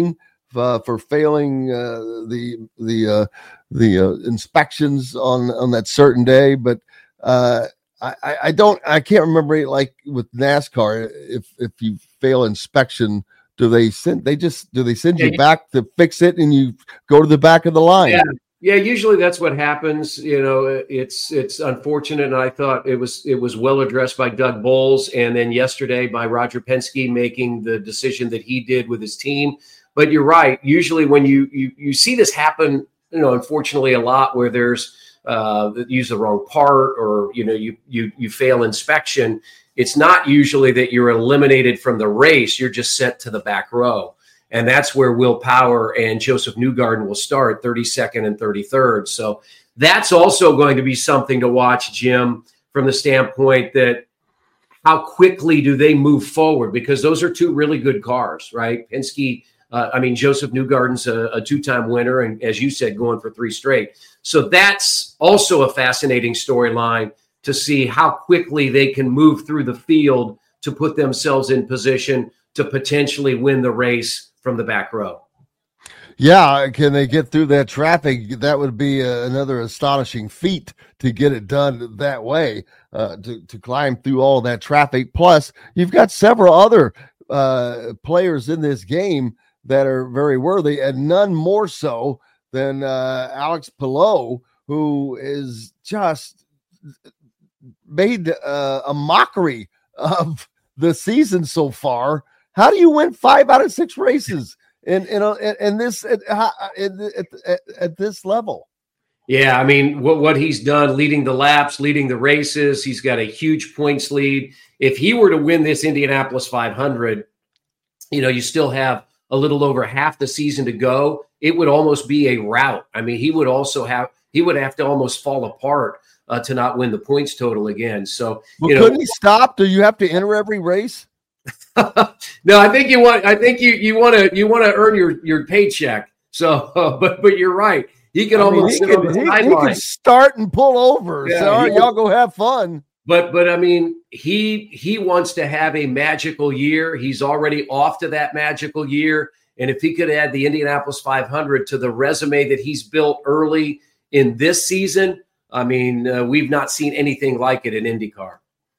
uh, for failing uh, the the uh, the uh, inspections on on that certain day, but uh, I, I don't I can't remember, like with NASCAR, if if you fail inspection, do they send they just do they send yeah, you back to fix it and you go to the back of the line? Yeah. Yeah, usually that's what happens. You know, it's it's unfortunate, and I thought it was it was well addressed by Doug Bowles, and then yesterday by Roger Penske making the decision that he did with his team. But you're right. Usually, when you you you see this happen, you know, unfortunately, a lot where there's uh, use the wrong part, or you know, you you you fail inspection. It's not usually that you're eliminated from the race. You're just sent to the back row. And that's where Will Power and Joseph Newgarden will start, thirty-second and thirty-third. So that's also going to be something to watch, Jim, from the standpoint that how quickly do they move forward? Because those are two really good cars, right? Penske, uh, I mean, Joseph Newgarden's a, a two-time winner, and as you said, going for three straight. So that's also a fascinating storyline to see how quickly they can move through the field to put themselves in position to potentially win the race from the back row. Yeah, can they get through that traffic? That would be a, another astonishing feat to get it done that way, uh, to, to climb through all that traffic. Plus, you've got several other uh, players in this game that are very worthy, and none more so than uh, Alex Palou, who is just made uh, a mockery of the season so far. How do you win five out of six races in in, a, in this at, at, at, at this level? Yeah, I mean, what, what he's done, leading the laps, leading the races, he's got a huge points lead. If he were to win this Indianapolis five hundred, you know, you still have a little over half the season to go. It would almost be a rout. I mean, he would also have he would have to almost fall apart uh, to not win the points total again. So, well, you know, couldn't he stop? Do you have to enter every race? No, I think you want. I think you you want to you want to earn your your paycheck. So, uh, but but you're right. He can I almost mean, he, can, he, he can start and pull over. Yeah, so all right, y'all go have fun. But but I mean, he he wants to have a magical year. He's already off to that magical year. And if he could add the Indianapolis five hundred to the resume that he's built early in this season, I mean, uh, we've not seen anything like it in IndyCar.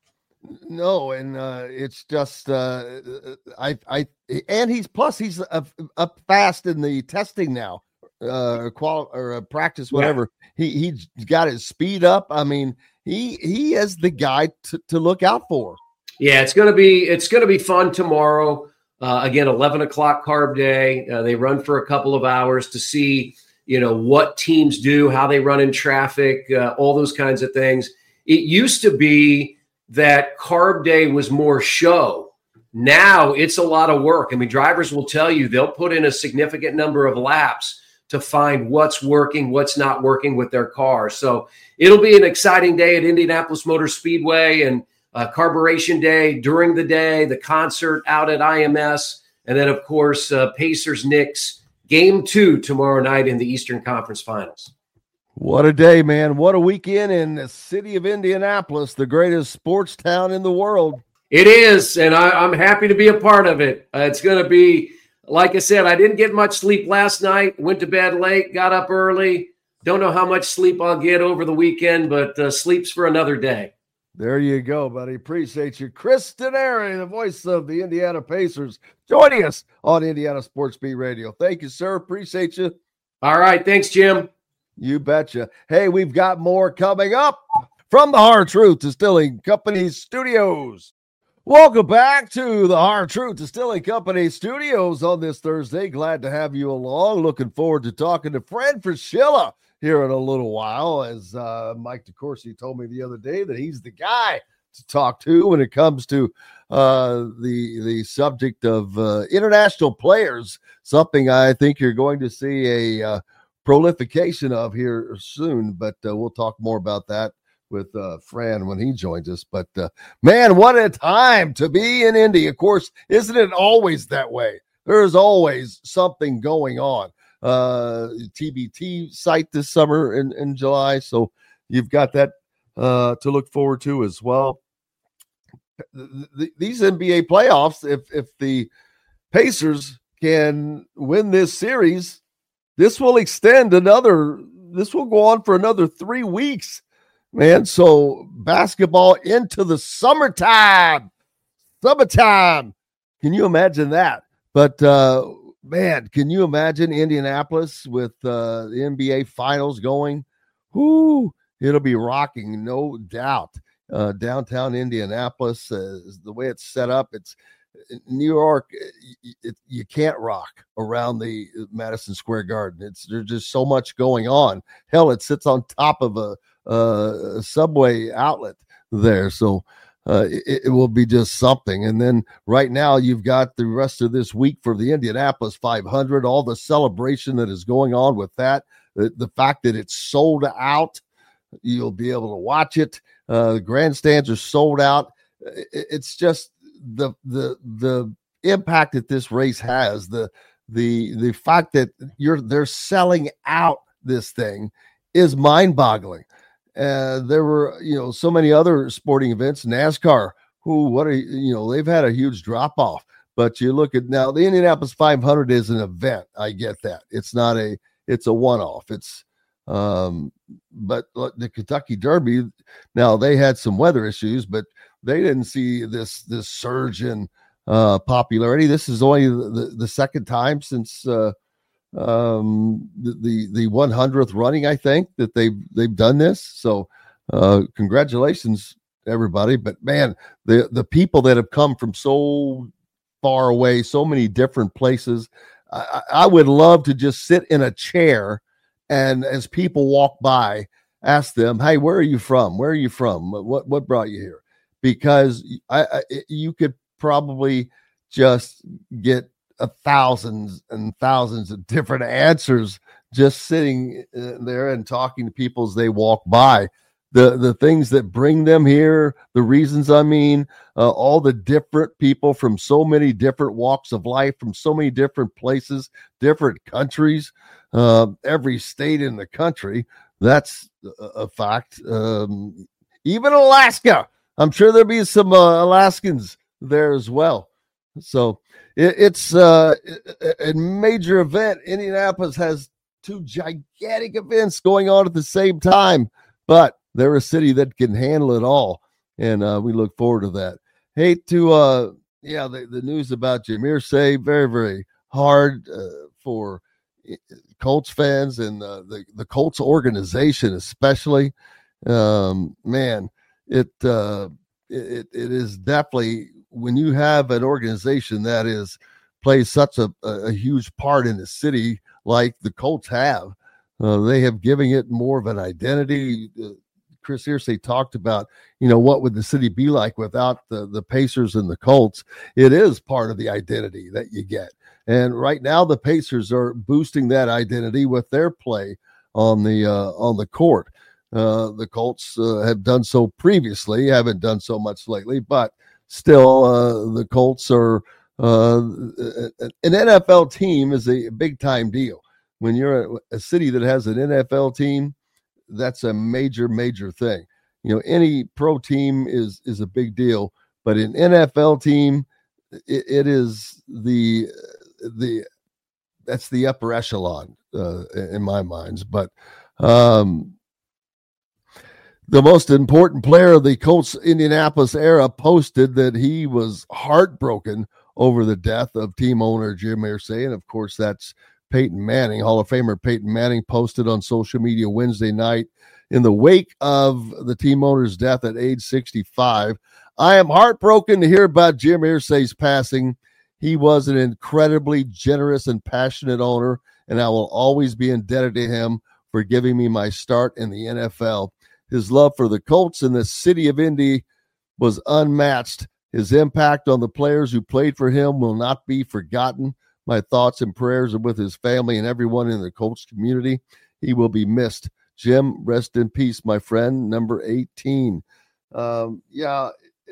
No, and uh, it's just uh, I I and he's plus he's up, up fast in the testing now, uh, qual or uh, practice whatever. Yeah. He he's got his speed up. I mean, he he is the guy to, to look out for. Yeah, it's gonna be it's gonna be fun tomorrow. Uh, again, eleven o'clock carb day. Uh, they run for a couple of hours to see you know what teams do, how they run in traffic, uh, all those kinds of things. It used to be that carb day was more show. Now it's a lot of work. I mean, drivers will tell you they'll put in a significant number of laps to find what's working, what's not working with their car. So it'll be an exciting day at Indianapolis Motor Speedway, and uh, carburation day during the day, the concert out at I M S, and then, of course, uh, Pacers Knicks game two tomorrow night in the Eastern Conference Finals. What a day, man. What a weekend in the city of Indianapolis, the greatest sports town in the world. It is, and I, I'm happy to be a part of it. Uh, it's going to be, like I said, I didn't get much sleep last night, went to bed late, got up early. Don't know how much sleep I'll get over the weekend, but uh, sleep's for another day. There you go, buddy. Appreciate you. Chris Denari, the voice of the Indiana Pacers, joining us on Indiana Sports Beat Radio. Thank you, sir. Appreciate you. All right. Thanks, Jim. You betcha. Hey, we've got more coming up from the Hard Truth Distilling Company studios. Welcome back to the Hard Truth Distilling Company studios on this Thursday. Glad to have you along. Looking forward to talking to Fred Fraschilla here in a little while, as uh, Mike DeCourcy told me the other day that he's the guy to talk to when it comes to uh, the the subject of uh, international players, something I think you're going to see a uh, prolification of here soon, but uh, we'll talk more about that with uh, Fran when he joins us. But uh, man, what a time to be in Indy. Of course, isn't it always that way? There's always something going on. Uh, T B T site this summer in, in July, so you've got that uh, to look forward to as well. The, the, these N B A playoffs, if if the Pacers can win this series, this will extend another, this will go on for another three weeks, man. So basketball into the summertime, summertime. Can you imagine that? But, uh, man, can you imagine Indianapolis with uh, the N B A finals going? Whoo, it'll be rocking, no doubt. Uh, downtown Indianapolis, uh, the way it's set up, it's New York. It, it, you can't rock around the Madison Square Garden. It's there's just so much going on. Hell, it sits on top of a, uh, a subway outlet there, so uh, it, it will be just something. And then right now, you've got the rest of this week for the Indianapolis five hundred. All the celebration that is going on with that. The, the fact that it's sold out, you'll be able to watch it. Uh, the grandstands are sold out. It, it's just the the the impact that this race has. The the the fact that you're they're selling out this thing is mind-boggling. Uh, there were you know so many other sporting events. NASCAR, who what are you know they've had a huge drop off. But you look at now the Indianapolis five hundred is an event. I get that. It's not a it's a one-off. It's um but the Kentucky Derby, now they had some weather issues, but they didn't see this this surge in uh popularity. This is only the, the second time since uh um the, the the one hundredth running, I think, that they've they've done this. So uh congratulations everybody. But man, the the people that have come from so far away, so many different places, I, I would love to just sit in a chair and as people walk by, ask them, hey, where are you from? Where are you from? What what brought you here? Because I, I you could probably just get a thousands and thousands of different answers just sitting there and talking to people as they walk by. The the things that bring them here, the reasons, I mean, uh, all the different people from so many different walks of life, from so many different places, different countries, uh, every state in the country. That's a, a fact. Um, even Alaska. I'm sure there'll be some uh, Alaskans there as well. So it, it's uh, a major event. Indianapolis has two gigantic events going on at the same time, but they're a city that can handle it all, and uh, we look forward to that. Hate to, uh, yeah, the, the news about Jim Irsay, very, very hard uh, for Colts fans and uh, the, the Colts organization especially. Um, man, it, uh, it it is definitely, when you have an organization that is plays such a, a huge part in the city like the Colts have, uh, they have given it more of an identity. Uh, Chris Irsay talked about, you know, what would the city be like without the, the Pacers and the Colts? It is part of the identity that you get. And right now the Pacers are boosting that identity with their play on the uh, on the court. Uh, the Colts uh, have done so previously, haven't done so much lately, but still uh, the Colts are uh, an N F L team is a big time deal. When you're a, a city that has an N F L team, that's a major, major thing. You know, any pro team is is a big deal, but an N F L team, it, it is the the that's the upper echelon uh, in my minds. But um, the most important player of the Colts Indianapolis era posted that he was heartbroken over the death of team owner Jim Irsay, and of course that's Peyton Manning. Hall of Famer Peyton Manning posted on social media Wednesday night in the wake of the team owner's death at age sixty-five. I am heartbroken to hear about Jim Irsay's passing. He was an incredibly generous and passionate owner, and I will always be indebted to him for giving me my start in the N F L. His love for the Colts and the city of Indy was unmatched. His impact on the players who played for him will not be forgotten. My thoughts and prayers are with his family and everyone in the Colts community. He will be missed. Jim, rest in peace, my friend. Number eighteen. Um, yeah,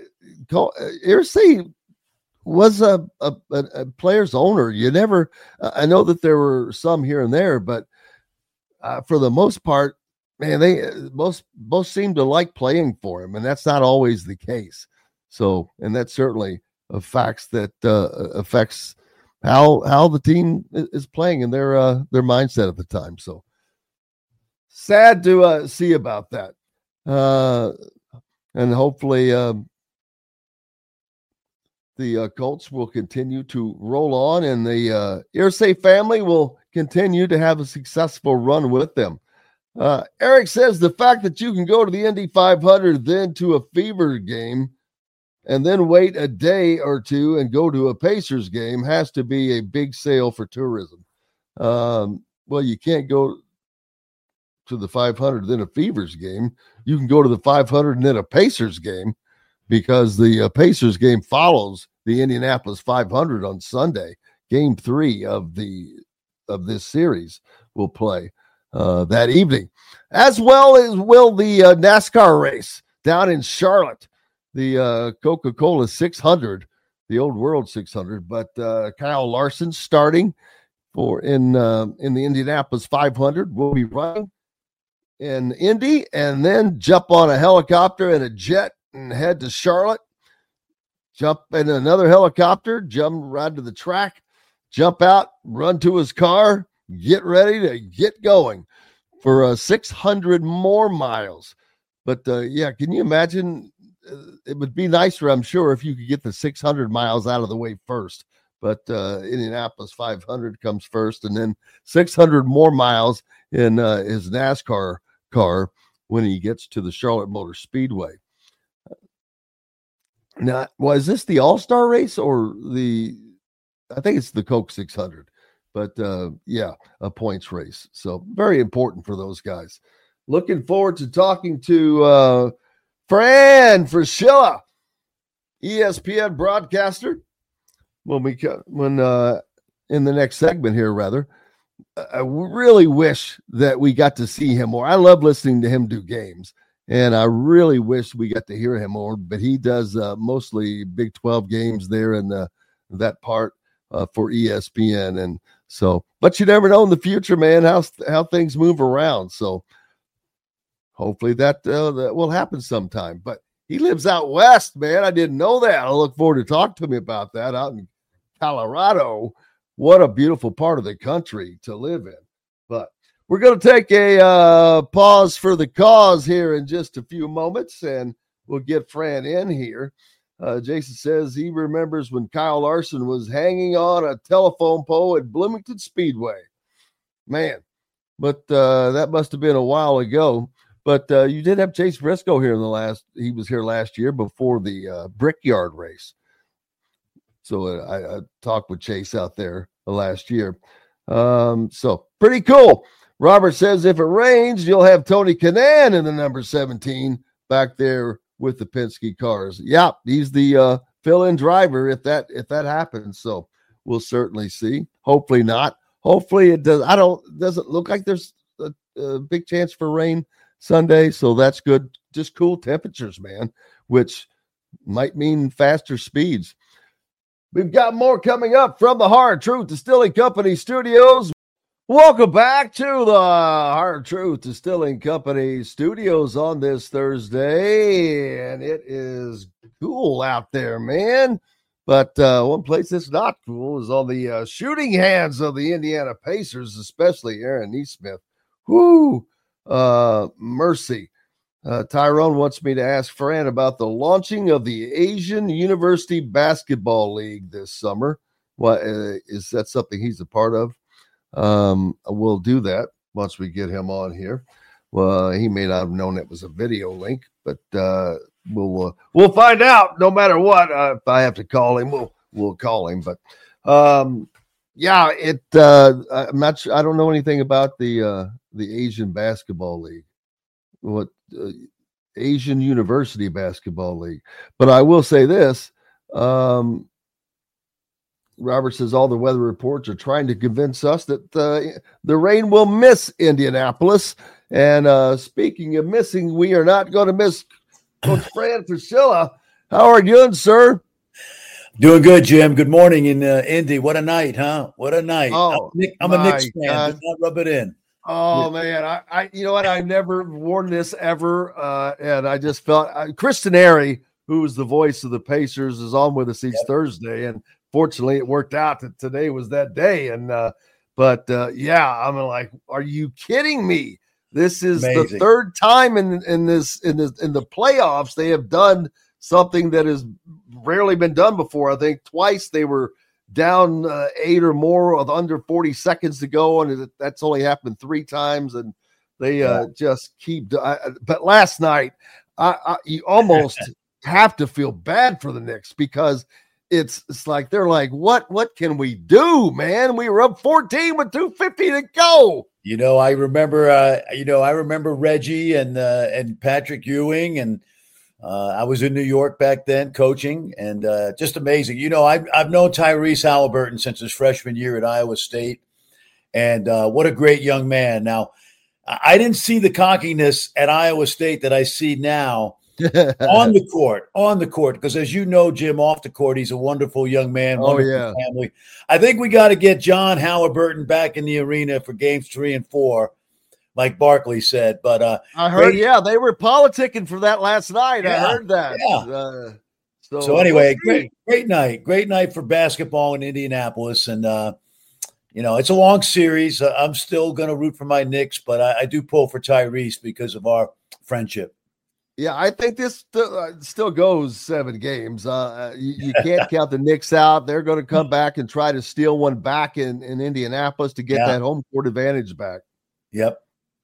Irsay was a, a, a player's owner. You never, I know that there were some here and there, but uh, for the most part, man, they most both seem to like playing for him, and that's not always the case. So, and that certainly affects that uh, affects how how the team is playing and their uh, their mindset at the time. So sad to uh, see about that, uh, and hopefully uh, the uh, Colts will continue to roll on, and the uh, Irsay family will continue to have a successful run with them. Uh, Eric says the fact that you can go to the Indy five hundred, then to a Fever game, and then wait a day or two and go to a Pacers game has to be a big sale for tourism. Um, well, you can't go to the five hundred, then a Fevers game. You can go to the five hundred and then a Pacers game, because the uh, Pacers game follows the Indianapolis five hundred on Sunday. Game three of the of this series will play uh, that evening, as well as will the uh, NASCAR race down in Charlotte, the uh, Coca-Cola six hundred, the Old World six hundred. But uh, Kyle Larson starting for in uh, in the Indianapolis five hundred will be running in Indy, and then jump on a helicopter and a jet and head to Charlotte, jump in another helicopter, jump right to the track, jump out, run to his car, get ready to get going for uh, six hundred more miles. But uh, yeah, can you imagine? Uh, it would be nicer, I'm sure, if you could get the six hundred miles out of the way first. But uh, Indianapolis five hundred comes first, and then six hundred more miles in uh, his NASCAR car when he gets to the Charlotte Motor Speedway. Now, was this the All-Star race or the, I think it's the Coke six hundred, but uh, yeah, a points race. So very important for those guys. Looking forward to talking to uh, Fran Fraschilla, E S P N broadcaster, when we, when uh, in the next segment here, rather. I really wish that we got to see him more. I love listening to him do games, and I really wish we got to hear him more, but he does uh, mostly Big twelve games there in the, that part uh, for E S P N. And so, but you never know in the future, man, how, how things move around. So hopefully that, uh, that will happen sometime, but he lives out west, man. I didn't know that. I look forward to talking to me about that out in Colorado. What a beautiful part of the country to live in. But we're going to take a uh, pause for the cause here in just a few moments, and we'll get Fran in here. Uh, Jason says he remembers when Kyle Larson was hanging on a telephone pole at Bloomington Speedway. Man, but uh, that must have been a while ago. But uh, you did have Chase Briscoe here in the last, he was here last year before the uh, Brickyard race. So uh, I, I talked with Chase out there last year. Um, so pretty cool. Robert says if it rains, you'll have Tony Kanaan in the number seventeen back there with the Penske cars. Yeah, he's the uh, fill-in driver if that if that happens. So we'll certainly see. Hopefully not. Hopefully it does. I don't. Doesn't look like there's a, a big chance for rain Sunday, so that's good. Just cool temperatures, man, which might mean faster speeds. We've got more coming up from the Hard Truth Distilling Company studios. Welcome back to the Hard Truth Distilling Company studios on this Thursday. And it is cool out there, man. But uh, one place that's not cool is on the uh, shooting hands of the Indiana Pacers, especially Aaron Nesmith. Whoo, uh, mercy. Uh, Tyrone wants me to ask Fran about the launching of the Asian University Basketball League this summer. What uh, is that something he's a part of? Um, we'll do that once we get him on here. Well, he may not have known it was a video link, but uh, we'll uh, we'll find out. No matter what, uh, if I have to call him, we'll we'll call him. But um, yeah, it. Uh, I'm not sure. I don't know anything about the uh, the Asian Basketball League. What uh, Asian University Basketball League. But I will say this. Um, Robert says all the weather reports are trying to convince us that uh, the rain will miss Indianapolis. And uh, speaking of missing, we are not going to miss Coach Fran Fraschilla. How are you doing, sir? Doing good, Jim. Good morning in uh, Indy. What a night, huh? What a night. Oh, I'm, I'm a Knicks fan. Do not rub it in. Oh man, I, I, you know what? I've never worn this ever, uh, and I just felt uh, Chris Tenary, who is the voice of the Pacers, is on with us each yep. Thursday, and fortunately, it worked out that today was that day. And uh, but uh, yeah, I'm like, are you kidding me? This is Amazing. the third time in in this in this in the playoffs they have done something that has rarely been done before. I think twice they were down uh, eight or more with under forty seconds to go, and that's only happened three times. And they uh, yeah. just keep. I, but last night, I, I, you almost have to feel bad for the Knicks because it's it's like they're like, what what can we do, man? We were up fourteen with two fifty to go. You know, I remember. Uh, you know, I remember Reggie and uh, and Patrick Ewing, and uh, I was in New York back then coaching, and uh, just amazing. You know, I've I've known Tyrese Halliburton since his freshman year at Iowa State, and uh, what a great young man. Now, I didn't see the cockiness at Iowa State that I see now on the court, on the court, because as you know, Jim, off the court, he's a wonderful young man. Oh, yeah. Family. I think we got to get John Halliburton back in the arena for games three and four, like Barkley said. But uh, I heard, great, yeah, they were politicking for that last night. Yeah, I heard that. Yeah. Uh, so, so anyway, great, great night, great night for basketball in Indianapolis, and uh, you know, it's a long series. Uh, I'm still going to root for my Knicks, but I, I do pull for Tyrese because of our friendship. Yeah, I think this st- uh, still goes seven games. Uh, you, you can't count the Knicks out. They're going to come back and try to steal one back in, in Indianapolis to get yeah. that home court advantage back. Yep.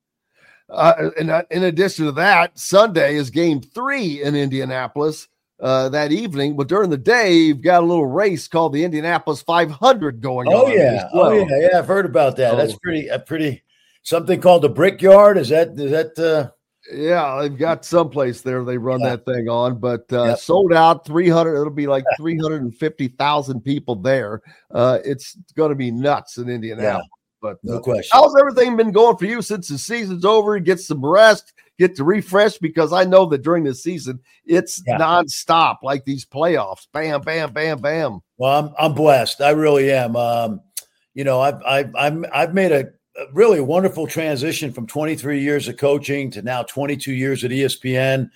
Uh, and uh, in addition to that, Sunday is game three in Indianapolis uh, that evening. But during the day, you've got a little race called the Indianapolis five hundred going oh, on. Yeah. Well. Oh, yeah. Yeah, I've heard about that. Oh. That's pretty, a pretty, something called the Brickyard. Is that, is that, uh, yeah, they've got someplace there they run yeah. that thing on, but uh, yep. sold out three hundred. It'll be like three hundred fifty thousand people there. Uh, it's going to be nuts in Indianapolis. Yeah. But no uh, question. How's everything been going for you since the season's over? Get some rest, get to refresh, because I know that during the season it's yeah. nonstop, like these playoffs. Bam, bam, bam, bam. Well, I'm I'm blessed. I really am. Um, you know, I've I've I'm, I've made a. A really wonderful transition from twenty-three years of coaching to now twenty-two years at E S P N.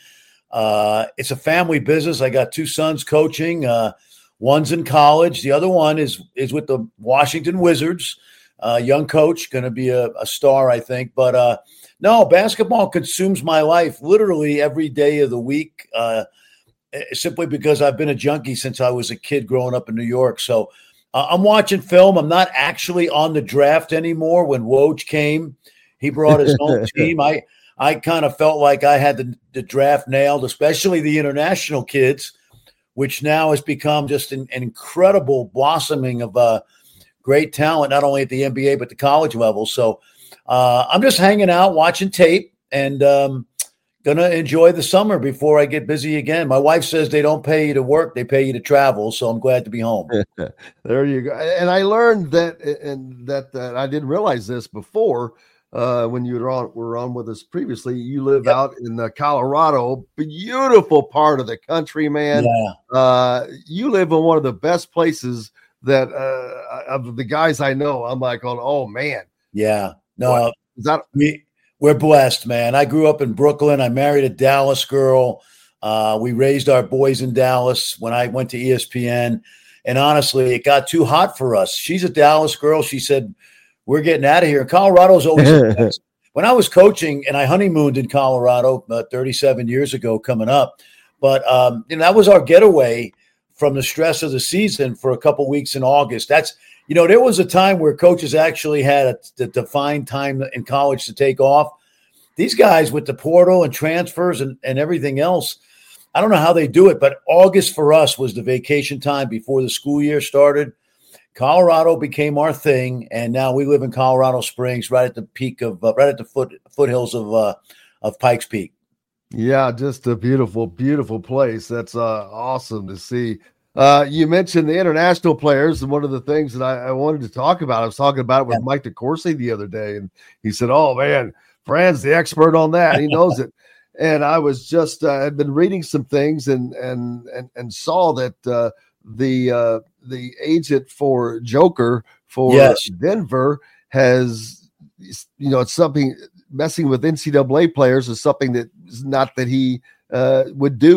Uh, it's a family business. I got two sons coaching. Uh, one's in college. The other one is is with the Washington Wizards. Uh, young coach, going to be a, a star, I think. But uh, no, basketball consumes my life literally every day of the week, uh, simply because I've been a junkie since I was a kid growing up in New York. So Uh, I'm watching film. I'm not actually on the draft anymore. When Woj came, he brought his own team. I I kind of felt like I had the, the draft nailed, especially the international kids, which now has become just an, an incredible blossoming of uh, great talent, not only at the N B A, but the college level. So uh, I'm just hanging out, watching tape, and um, going to enjoy the summer before I get busy again. My wife says they don't pay you to work, they pay you to travel. So I'm glad to be home. There you go. And I learned that, and that, that I didn't realize this before uh, when you were on, were on with us previously. You live yep. out in uh, Colorado, beautiful part of the country, man. Yeah. Uh, you live in one of the best places that uh, of the guys I know. I'm like, oh, oh man. Yeah. No, what? Is that me? We're blessed, man. I grew up in Brooklyn. I married a Dallas girl. Uh, we raised our boys in Dallas when I went to E S P N. And honestly, it got too hot for us. She's a Dallas girl. She said, we're getting out of here. Colorado's always the best. When I was coaching, and I honeymooned in Colorado uh, thirty-seven years ago coming up. But um, you know, that was our getaway from the stress of the season for a couple weeks in August. That's You know, there was a time where coaches actually had a, a defined time in college to take off. These guys with the portal and transfers and, and everything else, I don't know how they do it, but August for us was the vacation time before the school year started. Colorado became our thing, and now we live in Colorado Springs, right at the peak of, uh, right at the foot foothills of uh, of Pikes Peak. Yeah, just a beautiful, beautiful place. That's uh, awesome to see. Uh, you mentioned the international players, and one of the things that I, I wanted to talk about, I was talking about it with yeah. Mike DeCourcy the other day, and he said, oh, man, Fran's the expert on that. He knows it. And I was just uh, had been reading some things and and and, and saw that uh, the uh, the agent for Joker for yes. Denver has, you know, it's something messing with N C double A players is something that is not that he uh, would do.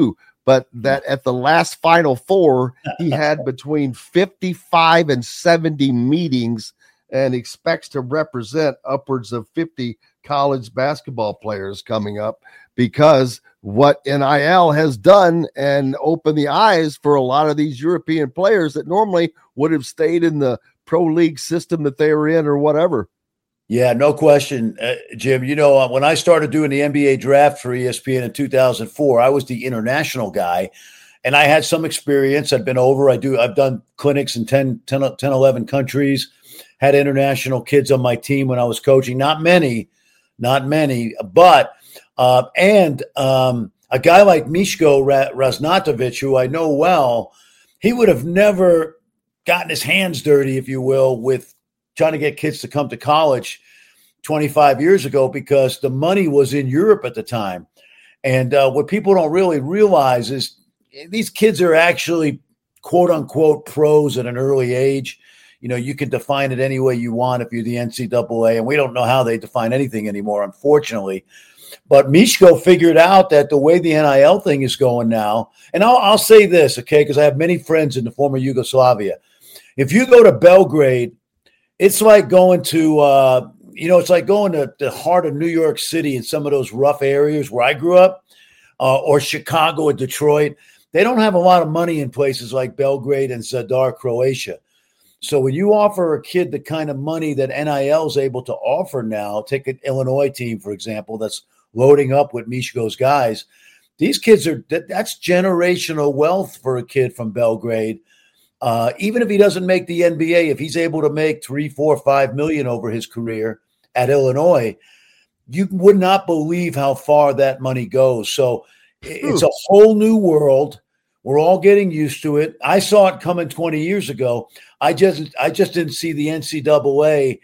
but that at the last Final Four, he had between fifty-five and seventy meetings and expects to represent upwards of fifty college basketball players coming up, because what N I L has done and opened the eyes for a lot of these European players that normally would have stayed in the pro league system that they were in or whatever. Yeah, no question, uh, Jim. You know, uh, when I started doing the N B A draft for E S P N in two thousand four, I was the international guy, and I had some experience. I'd been over. I do. I've done clinics in ten, ten, ten, eleven countries, had international kids on my team when I was coaching. Not many, not many, but uh, and um, a guy like Mishko Raznatovic, who I know well, he would have never gotten his hands dirty, if you will, with trying to get kids to come to college twenty-five years ago, because the money was in Europe at the time. And uh, what people don't really realize is these kids are actually quote unquote pros at an early age. You know, you can define it any way you want if you're the N C double A, and we don't know how they define anything anymore, unfortunately. But Mishko figured out that the way the N I L thing is going now, and I'll, I'll say this, okay, because I have many friends in the former Yugoslavia. If you go to Belgrade, it's like going to, uh, you know, it's like going to the heart of New York City in some of those rough areas where I grew up, uh, or Chicago or Detroit. They don't have a lot of money in places like Belgrade and Zadar, Croatia. So when you offer a kid the kind of money that N I L is able to offer now, take an Illinois team, for example, that's loading up with Mishko's guys. These kids are, that, that's generational wealth for a kid from Belgrade. Uh, even if he doesn't make the N B A, if he's able to make three, four, five million over his career at Illinois, you would not believe how far that money goes. So it's a whole new world. We're all getting used to it. I saw it coming twenty years ago. I just, I just didn't see the N C double A,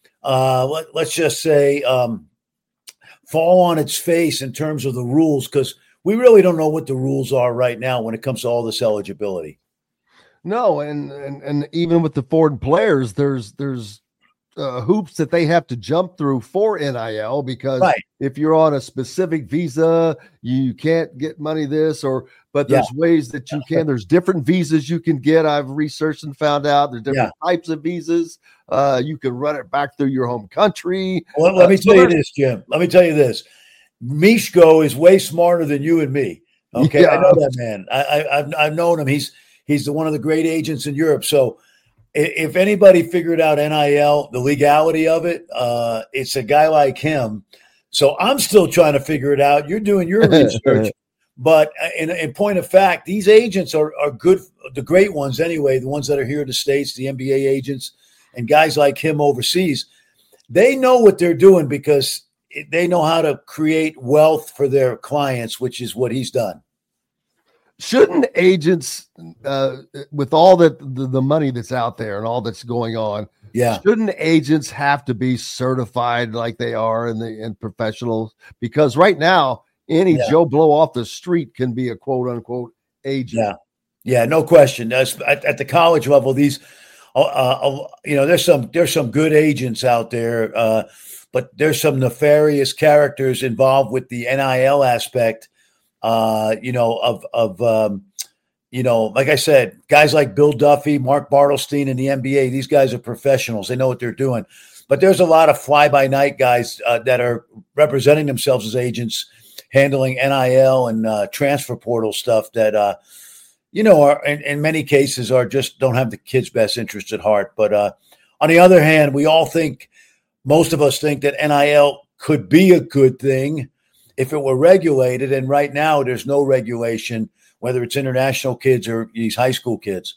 uh, let, let's just say, um, fall on its face in terms of the rules, because we really don't know what the rules are right now when it comes to all this eligibility. No, and, and and even with the foreign players, there's there's uh, hoops that they have to jump through for N I L, because right. if you're on a specific visa, you can't get money this or, but there's yeah. ways that you can. There's different visas you can get. I've researched and found out there's different yeah. types of visas. Uh, you can run it back through your home country. Well, let uh, me tell you this, Jim. Let me tell you this. Mishko is way smarter than you and me. Okay, yeah. I know that man. I, I, I've I've known him. He's He's the, one of the great agents in Europe. So if anybody figured out N I L, the legality of it, uh, it's a guy like him. So I'm still trying to figure it out. You're doing your research. But in, in point of fact, these agents are, are good, the great ones anyway, the ones that are here in the States, the N B A agents and guys like him overseas. They know what they're doing because they know how to create wealth for their clients, which is what he's done. Shouldn't agents, uh, with all that the, the money that's out there and all that's going on, yeah, shouldn't agents have to be certified like they are in the in professionals? Because right now, any yeah. Joe Blow off the street can be a quote unquote agent. Yeah, yeah, no question. At, at the college level, these, uh, uh, you know, there's some there's some good agents out there, uh, but there's some nefarious characters involved with the N I L aspect. Uh, you know, of, of um, you know, like I said, guys like Bill Duffy, Mark Bartelstein in the N B A, these guys are professionals. They know what they're doing. But there's a lot of fly-by-night guys uh, that are representing themselves as agents, handling N I L and uh, transfer portal stuff that, uh, you know, are in, in many cases are just don't have the kids' best interests at heart. But uh, on the other hand, we all think, most of us think that N I L could be a good thing if it were regulated, and right now there's no regulation, whether it's international kids or these high school kids.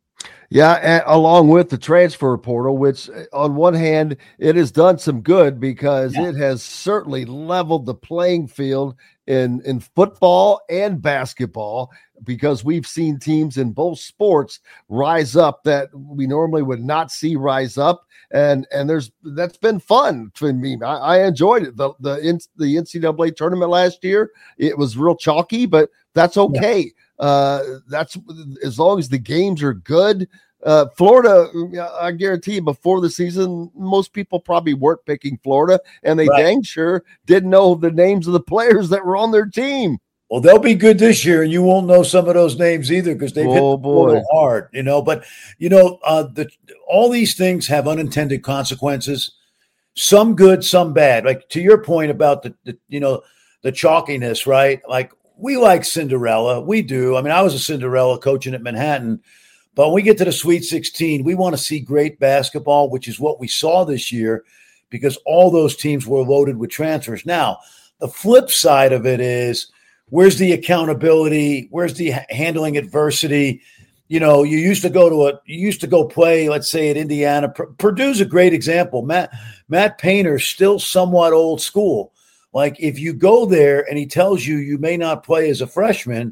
Yeah, and along with the transfer portal, which on one hand, it has done some good because yeah. it has certainly leveled the playing field in, in football and basketball, because we've seen teams in both sports rise up that we normally would not see rise up. And and there's that's been fun for me. I, I enjoyed it. The the the N C double A tournament last year, it was real chalky, but that's okay. Yeah. Uh, that's as long as the games are good. Uh, Florida, I guarantee you, before the season, most people probably weren't picking Florida, and they right. dang sure didn't know the names of the players that were on their team. Well, they'll be good this year, and you won't know some of those names either because they've hit Oh, the boy. portal hard, you know. But you know, uh, the all these things have unintended consequences. Some good, some bad. Like to your point about the, the you know the chalkiness, right? Like we like Cinderella, we do. I mean, I was a Cinderella coaching at Manhattan, but when we get to the Sweet sixteen, we want to see great basketball, which is what we saw this year, because all those teams were loaded with transfers. Now, the flip side of it is, where's the accountability? Where's the handling adversity? You know, you used to go to a, you used to go play, let's say at Indiana. P- Purdue's a great example. Matt, Matt Painter's still somewhat old school. Like if you go there and he tells you you may not play as a freshman,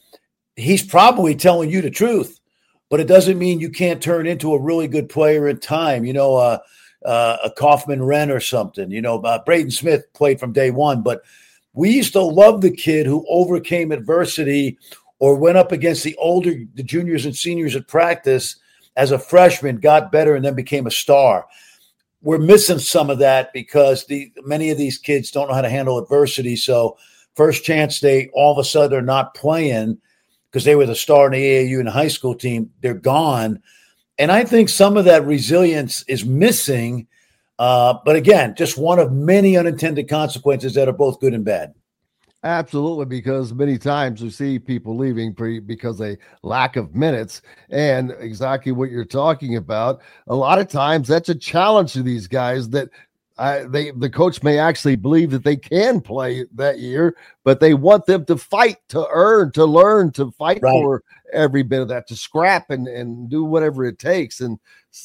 he's probably telling you the truth, but it doesn't mean you can't turn into a really good player in time. You know, uh, uh, a Kaufman Wren or something, you know, uh, Braden Smith played from day one, but we used to love the kid who overcame adversity or went up against the older, the juniors and seniors at practice as a freshman, got better, and then became a star. We're missing some of that because the many of these kids don't know how to handle adversity. So first chance they all of a sudden are not playing because they were the star in the A A U and the high school team. They're gone. And I think some of that resilience is missing. Uh, but again, just one of many unintended consequences that are both good and bad. Absolutely, because many times we see people leaving pre- because they lack of minutes, and exactly what you're talking about. A lot of times, that's a challenge to these guys that uh, they the coach may actually believe that they can play that year, but they want them to fight, to earn, to learn, to fight Right. for every bit of that, to scrap and and do whatever it takes. And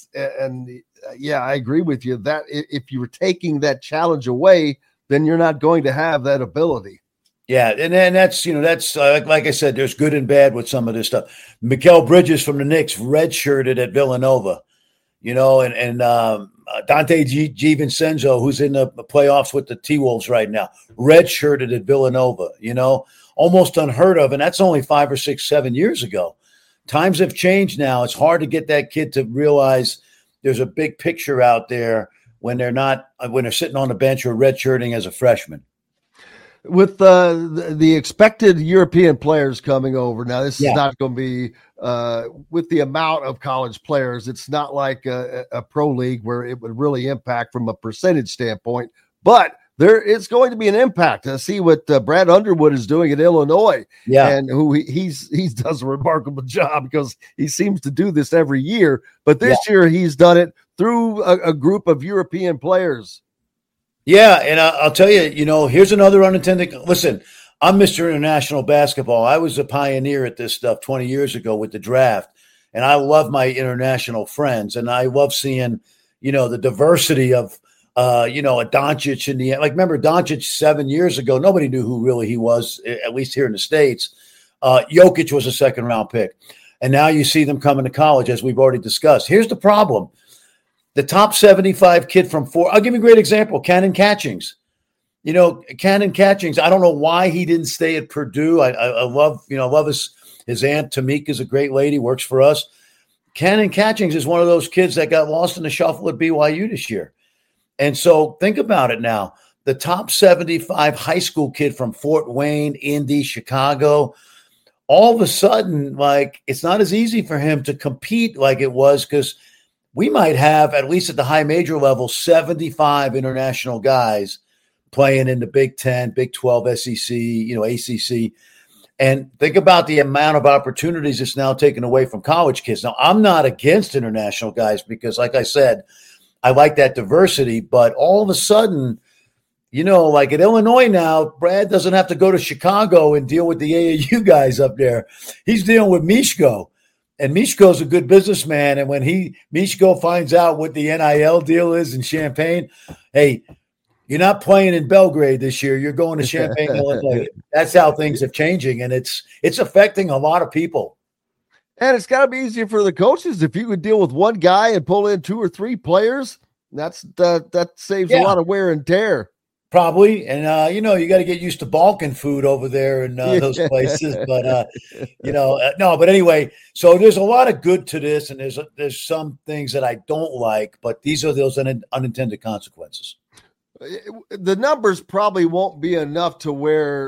and yeah, I agree with you that if you were taking that challenge away, then you're not going to have that ability. Yeah, and then that's, you know, that's uh, like, like I said, there's good and bad with some of this stuff. Mikal Bridges from the Knicks redshirted at Villanova, you know, and and um, uh, Dante G- DiVincenzo, who's in the playoffs with the T-Wolves right now, redshirted at Villanova, you know, almost unheard of. And that's only five or six, seven years ago. Times have changed now. It's hard to get that kid to realize there's a big picture out there when they're not, when they're sitting on the bench or redshirting as a freshman. With uh, the, the expected European players coming over, now this Yeah. is not going to be uh, with the amount of college players. It's not like a, a pro league where it would really impact from a percentage standpoint, but there is going to be an impact. I see what uh, Brad Underwood is doing at Illinois, Yeah. and who he, he's he's does a remarkable job because he seems to do this every year. But this year he's done it through a, a group of European players. Yeah, and I, I'll tell you, you know, here's another unintended. Listen, I'm Mister International Basketball. I was a pioneer at this stuff twenty years ago with the draft, and I love my international friends, and I love seeing, you know, the diversity of, uh, you know, a Doncic in the like. Remember Doncic seven years ago? Nobody knew who really he was, at least here in the States. Uh, Jokic was a second round pick, and now you see them coming to college, as we've already discussed. Here's the problem. The top seventy-five kid from four, I'll give you a great example, Cannon Catchings. You know, Cannon Catchings, I don't know why he didn't stay at Purdue. I, I, I love, you know, love his, his aunt Tamika is a great lady, works for us. Cannon Catchings is one of those kids that got lost in the shuffle at B Y U this year. And so think about it now. The top seventy-five high school kid from Fort Wayne, Indy, Chicago, all of a sudden, like, it's not as easy for him to compete like it was because we might have, at least at the high major level, seventy-five international guys playing in the Big Ten, Big twelve, S E C, you know, A C C. And think about the amount of opportunities it's now taken away from college kids. Now, I'm not against international guys because, like I said, I like that diversity. But all of a sudden, you know, like at Illinois now, Brad doesn't have to go to Chicago and deal with the A A U guys up there. He's dealing with Mishko. And Mishko's a good businessman. And when he Mishko finds out what the N I L deal is in Champaign, hey, you're not playing in Belgrade this year. You're going to Champaign, Illinois. That's how things are changing. And it's it's affecting a lot of people. And it's got to be easier for the coaches if you could deal with one guy and pull in two or three players. That's that that saves Yeah. a lot of wear and tear. Probably. And, uh, you know, you got to get used to Balkan food over there in uh, those places. But, uh, you know, uh, no, but anyway, so there's a lot of good to this. And there's, there's some things that I don't like, but these are those un- unintended consequences. The numbers probably won't be enough to where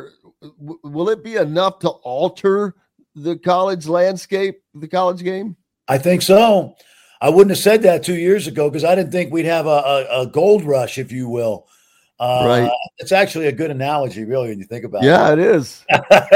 w- will it be enough to alter the college landscape, the college game? I think so. I wouldn't have said that two years ago because I didn't think we'd have a, a, a gold rush, if you will. Uh, right. It's actually a good analogy, really, when you think about yeah, it. Yeah, it is.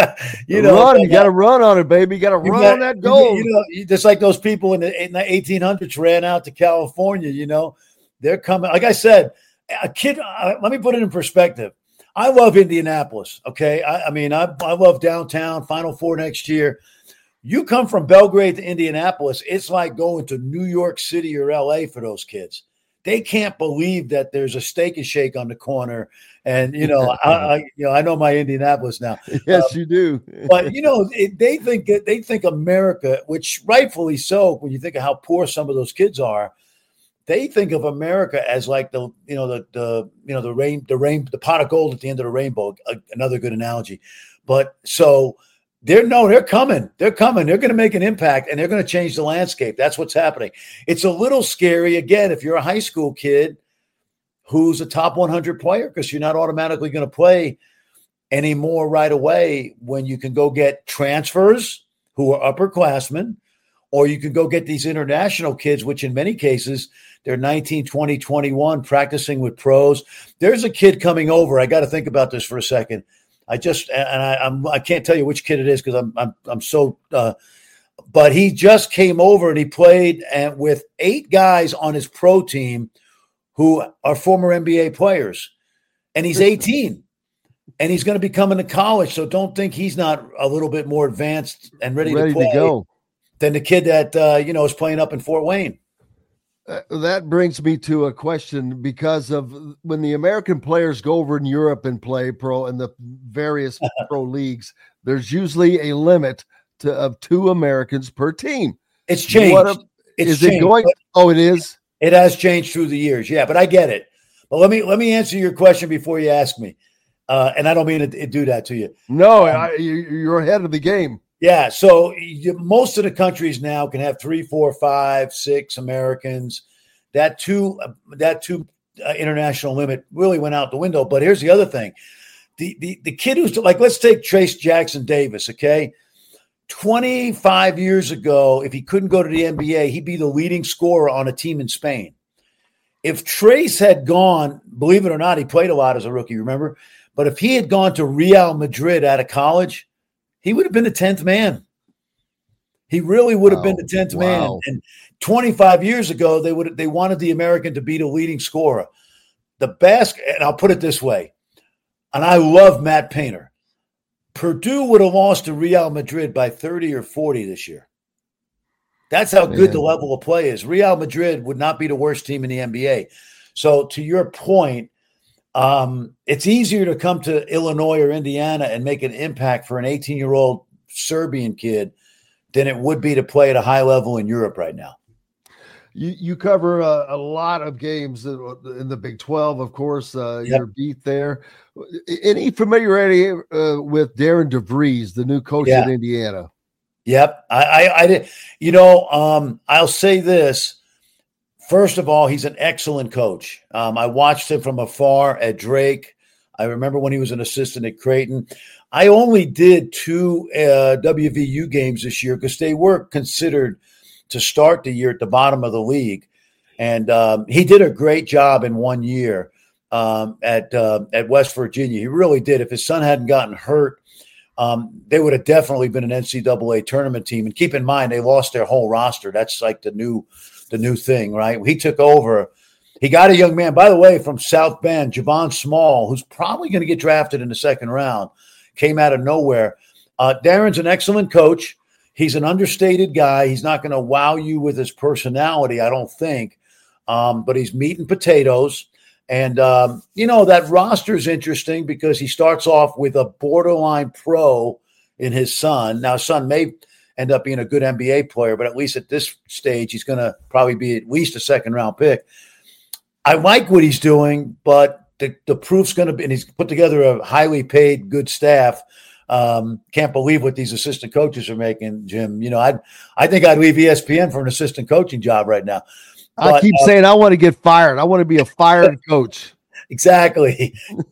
you know, run, you got to run on it, baby. You got to run got, on that gold. You know, just like those people in the, in the eighteen hundreds ran out to California. You know, they're coming. Like I said, a kid. Uh, let me put it in perspective. I love Indianapolis. Okay, I, I mean, I I love downtown. Final Four next year. You come from Belgrade to Indianapolis, it's like going to New York City or L A for those kids. They can't believe that there's a Steak and Shake on the corner. And, you know, I, I you know, I know my Indianapolis now. Yes, um, you do. But, you know, it, they think they think America, which rightfully so, when you think of how poor some of those kids are, they think of America as like the, you know, the, the you know, the rain, the rain, the pot of gold at the end of the rainbow, another good analogy. But so They're no, they're coming. They're coming. They're going to make an impact, and they're going to change the landscape. That's what's happening. It's a little scary, again, if you're a high school kid who's a top one hundred player, because you're not automatically going to play anymore right away when you can go get transfers who are upperclassmen, or you can go get these international kids, which in many cases, they're nineteen, twenty, twenty-one, practicing with pros. There's a kid coming over. I got to think about this for a second. I just and I I'm, I can't tell you which kid it is because I'm I'm I'm so. Uh, but he just came over and he played and with eight guys on his pro team who are former N B A players, and he's eighteen, and he's going to be coming to college. So don't think he's not a little bit more advanced and ready, ready to play to go than the kid that uh, you know is playing up in Fort Wayne. Uh, that brings me to a question because of when the American players go over in Europe and play pro in the various pro leagues, there's usually a limit to of two Americans per team. It's changed. What a, it's is changed. it going? Oh, it is. It has changed through the years. Yeah, but I get it. But let me let me answer your question before you ask me. Uh, and I don't mean to do that to you. No, um, I, you're ahead of the game. Yeah, so you, most of the countries now can have three, four, five, six Americans. That two, uh, that two uh, international limit really went out the window. But here's the other thing: the the the kid who's like, let's take Trace Jackson Davis. Okay, twenty-five years ago, if he couldn't go to the N B A, he'd be the leading scorer on a team in Spain. If Trace had gone, believe it or not, he played a lot as a rookie. Remember, but if he had gone to Real Madrid out of college, he would have been the tenth man. He really would have wow. been the tenth wow. man. And twenty-five years ago, they would they wanted the American to be the leading scorer. The basket, and I'll put it this way, and I love Matt Painter. Purdue would have lost to Real Madrid by thirty or forty this year. That's how good Man. the level of play is. Real Madrid would not be the worst team in the N B A. So to your point, um, it's easier to come to Illinois or Indiana and make an impact for an eighteen-year-old Serbian kid than it would be to play at a high level in Europe right now. You you cover a, a lot of games in the Big twelve, of course. Uh, yep. Your beat there. Any familiarity uh, with Darren DeVries, the new coach yeah. in Indiana? Yep, I, I, I did. You know, um, I'll say this. First of all, he's an excellent coach. Um, I watched him from afar at Drake. I remember when he was an assistant at Creighton. I only did two uh, W V U games this year because they were considered to start the year at the bottom of the league. And um, he did a great job in one year um, at uh, at West Virginia. He really did. If his son hadn't gotten hurt, um, they would have definitely been an N C double A tournament team. And keep in mind, they lost their whole roster. That's like the new the new thing, right? He took over. He got a young man, by the way, from South Bend, Javon Small, who's probably going to get drafted in the second round. Came out of nowhere. Uh, Darren's an excellent coach. He's an understated guy. He's not going to wow you with his personality, I don't think. Um, but he's meat and potatoes. And, um, you know, that roster is interesting because he starts off with a borderline pro in his son. Now, his son may end up being a good N B A player, but at least at this stage, he's going to probably be at least a second-round pick. I like what he's doing, but the, the proof's going to be – and he's put together a highly paid, good staff. Um, can't believe what these assistant coaches are making, Jim. You know, I I think I'd leave E S P N for an assistant coaching job right now. But, I keep uh, saying I want to get fired. I want to be a fired coach. exactly.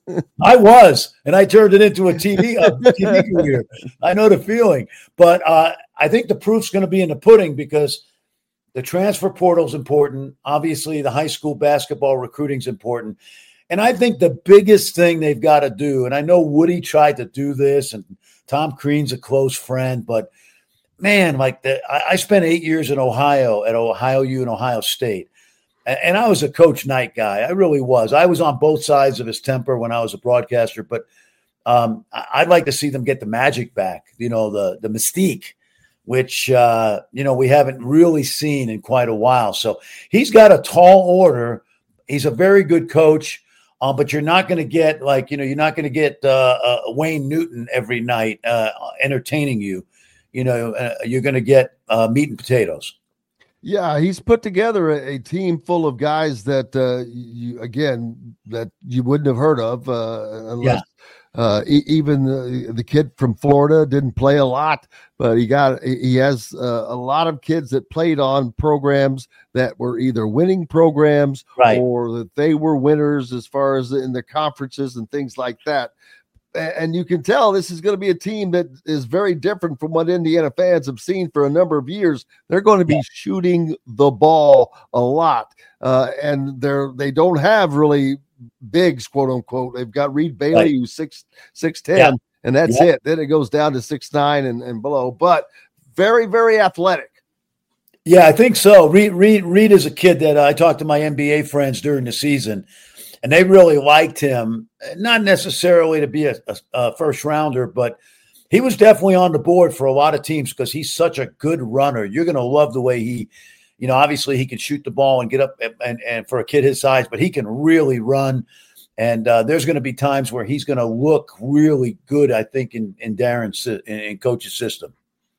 I was, and I turned it into a T V, a T V career. I know the feeling, but uh, I think the proof's going to be in the pudding because the transfer portal is important. Obviously, the high school basketball recruiting is important. And I think the biggest thing they've got to do, and I know Woody tried to do this, and Tom Crean's a close friend, but man, like the, I, I spent eight years in Ohio at Ohio U and Ohio State. And, and I was a Coach Knight guy. I really was. I was on both sides of his temper when I was a broadcaster, but um, I, I'd like to see them get the magic back, you know, the, the mystique, which, uh, you know, we haven't really seen in quite a while. So he's got a tall order. He's a very good coach. Uh, but you're not going to get like, you know, you're not going to get uh, uh, Wayne Newton every night uh, entertaining you. You know, uh, you're going to get uh, meat and potatoes. Yeah, he's put together a, a team full of guys that, uh, you again, that you wouldn't have heard of uh, unless yeah. uh, e- even the, the kid from Florida didn't play a lot, but he got he has uh, a lot of kids that played on programs that were either winning programs right. or that they were winners as far as in the conferences and things like that. And you can tell this is going to be a team that is very different from what Indiana fans have seen for a number of years. They're going to be yeah. shooting the ball a lot, uh, and they're they don't have really bigs, quote unquote. They've got Reed Bailey, right. who's six six ten, yeah. and that's yeah. it. Then it goes down to six nine and, and below, but very very athletic. Yeah, I think so. Reed Reed Reed is a kid that uh, I talked to my N B A friends during the season. And they really liked him, not necessarily to be a, a, a first rounder, but he was definitely on the board for a lot of teams because he's such a good runner. You're going to love the way he, you know, obviously he can shoot the ball and get up and, and, and for a kid his size, but he can really run. And uh, there's going to be times where he's going to look really good, I think, in, in Darren's in, in coach's system.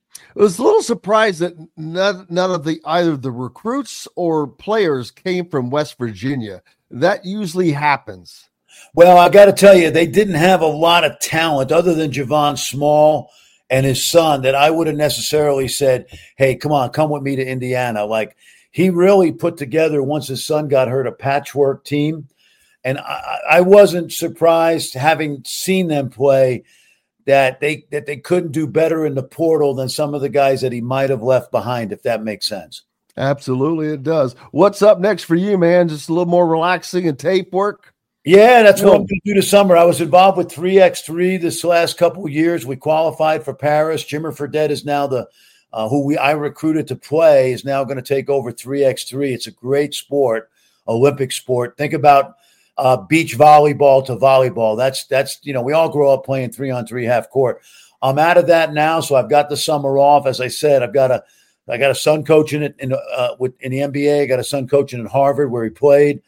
I was a little surprised that none, none of the either the recruits or players came from West Virginia. That usually happens. Well, I got to tell you, they didn't have a lot of talent other than Javon Small and his son that I would have necessarily said, hey, come on, come with me to Indiana. Like he really put together, once his son got hurt, a patchwork team. And I, I wasn't surprised, having seen them play, that they that they couldn't do better in the portal than some of the guys that he might have left behind, if that makes sense. Absolutely, it does. What's up next for you, man? Just a little more relaxing and tape work? Yeah, that's what I'm going to do this summer. I was involved with three by three this last couple of years. We qualified for Paris. Jimmer Fredette is now the uh, who we I recruited to play is now going to take over three by three. It's a great sport, Olympic sport. Think about uh, beach volleyball to volleyball. That's that's you know we all grow up playing three on three half court. I'm out of that now, so I've got the summer off. As I said, I've got a I got a son coaching it in uh, with in the N B A. I got a son coaching at Harvard where he played,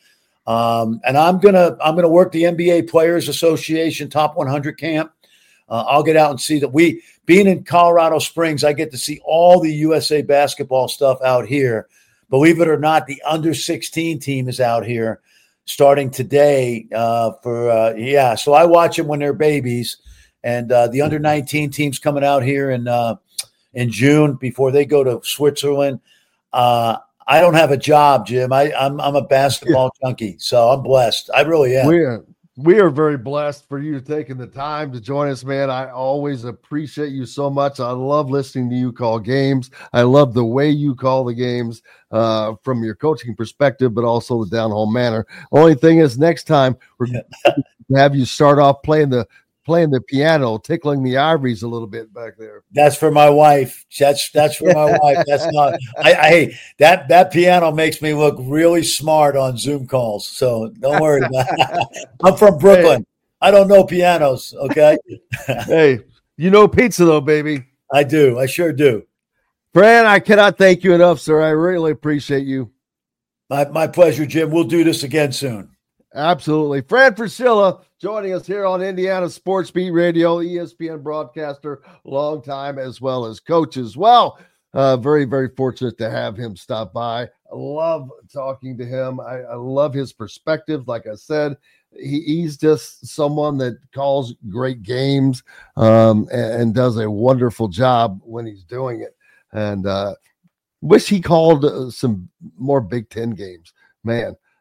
um, and I'm gonna I'm gonna work the N B A Players Association Top one hundred camp. Uh, I'll get out and see that we being in Colorado Springs. I get to see all the U S A basketball stuff out here. Believe it or not, the under sixteen team is out here starting today. Uh, for uh, yeah, so I watch them when they're babies, and uh, the under nineteen team's coming out here in. Uh, in June before they go to Switzerland. Uh, I don't have a job, Jim. I, I'm I'm a basketball junkie, so I'm blessed. I really am. We are, we are very blessed for you taking the time to join us, man. I always appreciate you so much. I love listening to you call games. I love the way you call the games uh, from your coaching perspective, but also the down home manner. Only thing is next time we're going to have you start off playing the playing the piano, tickling the ivories a little bit back there. That's for my wife. That's that's for my wife. That's not. I, I that that piano makes me look really smart on Zoom calls. So don't worry about it. I'm from Brooklyn. Hey. I don't know pianos. Okay. Hey, you know pizza though, baby. I do. I sure do. Fran, I cannot thank you enough, sir. I really appreciate you. My my pleasure, Jim. We'll do this again soon. Absolutely. Fran Fraschilla joining us here on Indiana Sports Beat Radio, E S P N broadcaster, long time as well as coach as well. Uh, very, very fortunate to have him stop by. I love talking to him. I, I love his perspective. Like I said, he, he's just someone that calls great games um, and, and does a wonderful job when he's doing it. And uh, wish he called uh, some more Big Ten games. Man,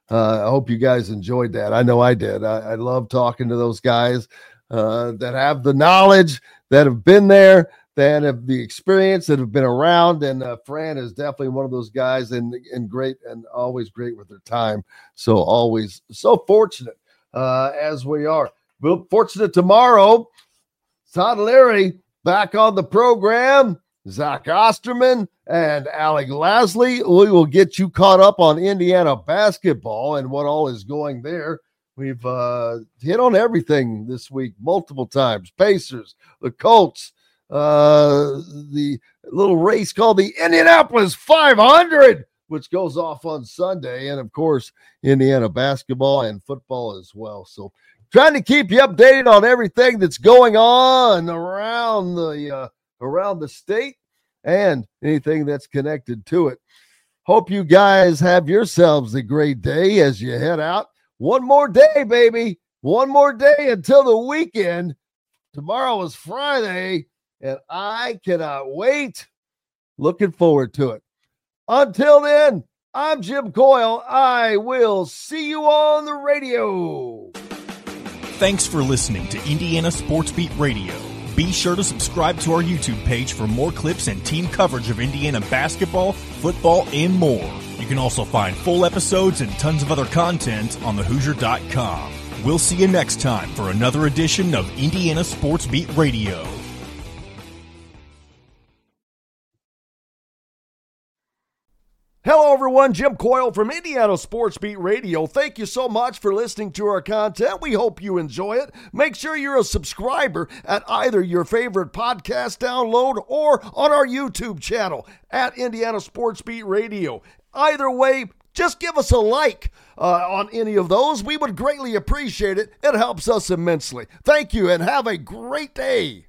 Uh, I hope you guys enjoyed that. I know I did. I, I love talking to those guys uh, that have the knowledge, that have been there, that have the experience, that have been around. And uh, Fran is definitely one of those guys, and and great, and always great with their time. So always so fortunate uh, as we are. We're fortunate tomorrow. Todd Leary back on the program. Zach Osterman and Alec Lasley. We will get you caught up on Indiana basketball and what all is going there. We've uh, hit on everything this week multiple times. Pacers, the Colts, uh, the little race called the Indianapolis five hundred, which goes off on Sunday, and, of course, Indiana basketball and football as well. So trying to keep you updated on everything that's going on around the uh, around the state and anything that's connected to it. Hope you guys have yourselves a great day as you head out. One more day, baby. One more day until the weekend. Tomorrow is Friday, and I cannot wait. Looking forward to it. Until then, I'm Jim Coyle. I will see you on the radio. Thanks for listening to Indiana Sports Beat Radio. Be sure to subscribe to our YouTube page for more clips and team coverage of Indiana basketball, football, and more. You can also find full episodes and tons of other content on the hoosier dot com. We'll see you next time for another edition of Indiana Sports Beat Radio. Hello, everyone. Jim Coyle from Indiana Sports Beat Radio. Thank you so much for listening to our content. We hope you enjoy it. Make sure you're a subscriber at either your favorite podcast download or on our YouTube channel at Indiana Sports Beat Radio. Either way, just give us a like uh, on any of those. We would greatly appreciate it. It helps us immensely. Thank you, and have a great day.